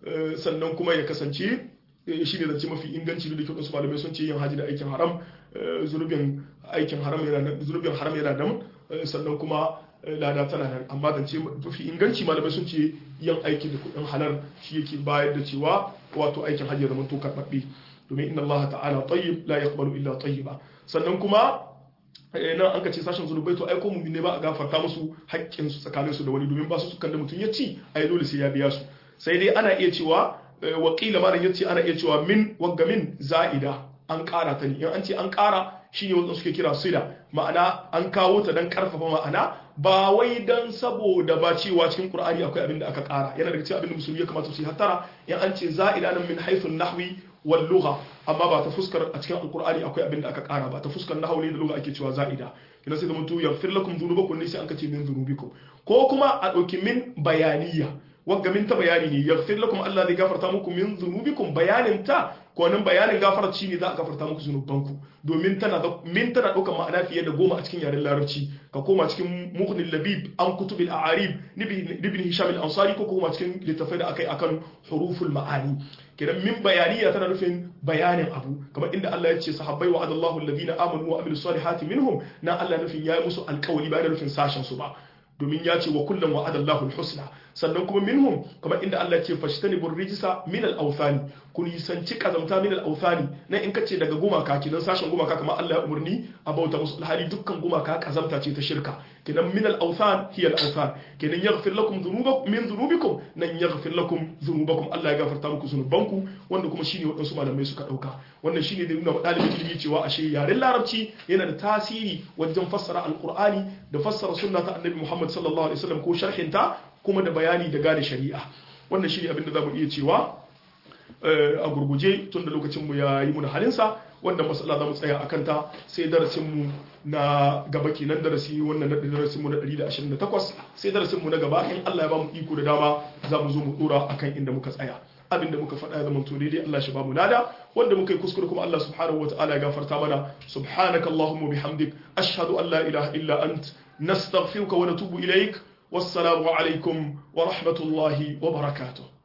A: sannan kuma ya kasance shi ne zance mafi inganci da kyau su malamai sun ce yin haji da aikin haram zunubin aikin haram yana zunubin haram yana nan sannan kuma lada tana nan amma zance mafi inganci malamai sun ce yin aikin da kudin halal shi yake bayar da cewa wato aikin haji ya zama to karɓaɓɓe domin inna Allah ta'ala tayyib la yaqbalu illa tayyiba sannan kuma nan an ka ce sashen zunubai to aiko mu ne ba a gafarta musu haƙƙin su tsakanin su da wani domin ba su sukan da mutum ya ci ai dole sai ya biya su sai dai ana iya cewa wakila malam yace ana iya cewa min wagga min za'ida an ƙara ta ne in an ce an ƙara shine wanda suke kira sila ma'ana an kawo ta dan karfafa ma'ana ba wai dan saboda ba cewa cikin Qur'ani akwai abin da aka ƙara yana daga cikin abin da musulmi ya kamata su yi hattara in an ce za'ida nan min haythu nahwi wal lugha amma ba ta fuskar a cikin alqur'ani akwai abin da aka ƙara ba ta fuskar nahwu ne da lugha ake cewa za'ida kina sai da mutu yaghfir lakum dhunubakum ne sai an ka ce min dhunubikum ko kuma a dauki min bayaniya wagga min ta bayani ne yaghfir lakum Allah zai gafarta muku min dhunubikum bayanin ta ko nan bayanin gafarar shi ne za a gafarta muku zunubanku domin tana min tana daukar ma'ana fiye da goma a cikin yaren larabci ka koma cikin muhnil labib an kutubil a'arib ibn hisham al-ansari ko kuma cikin littafai da akai akan huruful ma'ani kiran min bayaniya tana nufin bayanin abu kamar inda Allah ya ce sahabbai wa adallahu alladhina amanu wa amilus salihati minhum na Allah nufin yayi musu alƙawari ba da nufin sashen su ba domin ya ce wa kullum wa adallahu al-husna sannan kuma minhum kamar inda Allah ya ce fashtanibur rijsa min al-awthani kun yisanci kazamta min al-awthani nan in kace daga gumaka kinan sashen gumaka kamar Allah ya umurni a bauta musu alhali dukkan gumaka kazamta ce ta shirka kinan min al-awthan hiya al-awthan kinan yaghfir lakum dhunubakum min dhunubikum nan yaghfir lakum dhunubakum Allah ya gafarta muku zunubanku wanda kuma shine wadansu malamai suka dauka wannan shine da nuna dalibin ilimi cewa ashe yaren larabci yana da tasiri wajen fassara al-Qur'ani da fassara sunna ta Annabi Muhammad sallallahu alaihi wasallam ko sharhin ta kuma da bayani da gane shari'a wannan shine abin da zamu iya cewa a gurguje tun da lokacin mu ya yi muna halinsa wannan masala zamu tsaya akan ta sai darasin mu na gaba kenan darasi wannan darasin mu na ɗari da ashirin da takwas sai darasin mu na gaba in Allah ya ba mu iko da dama zamu zo mu dora akan inda muka tsaya abin da muka faɗa ya zama to daidai Allah shi ba mu lada wanda muka yi kuskure kuma Allah subhanahu wataala ya gafarta mana subhanakallahumma bihamdik ashhadu an la ilaha illa ant nastaghfiruka wa natubu ilaik wassalamu alaikum wa rahmatullahi wa barakatuh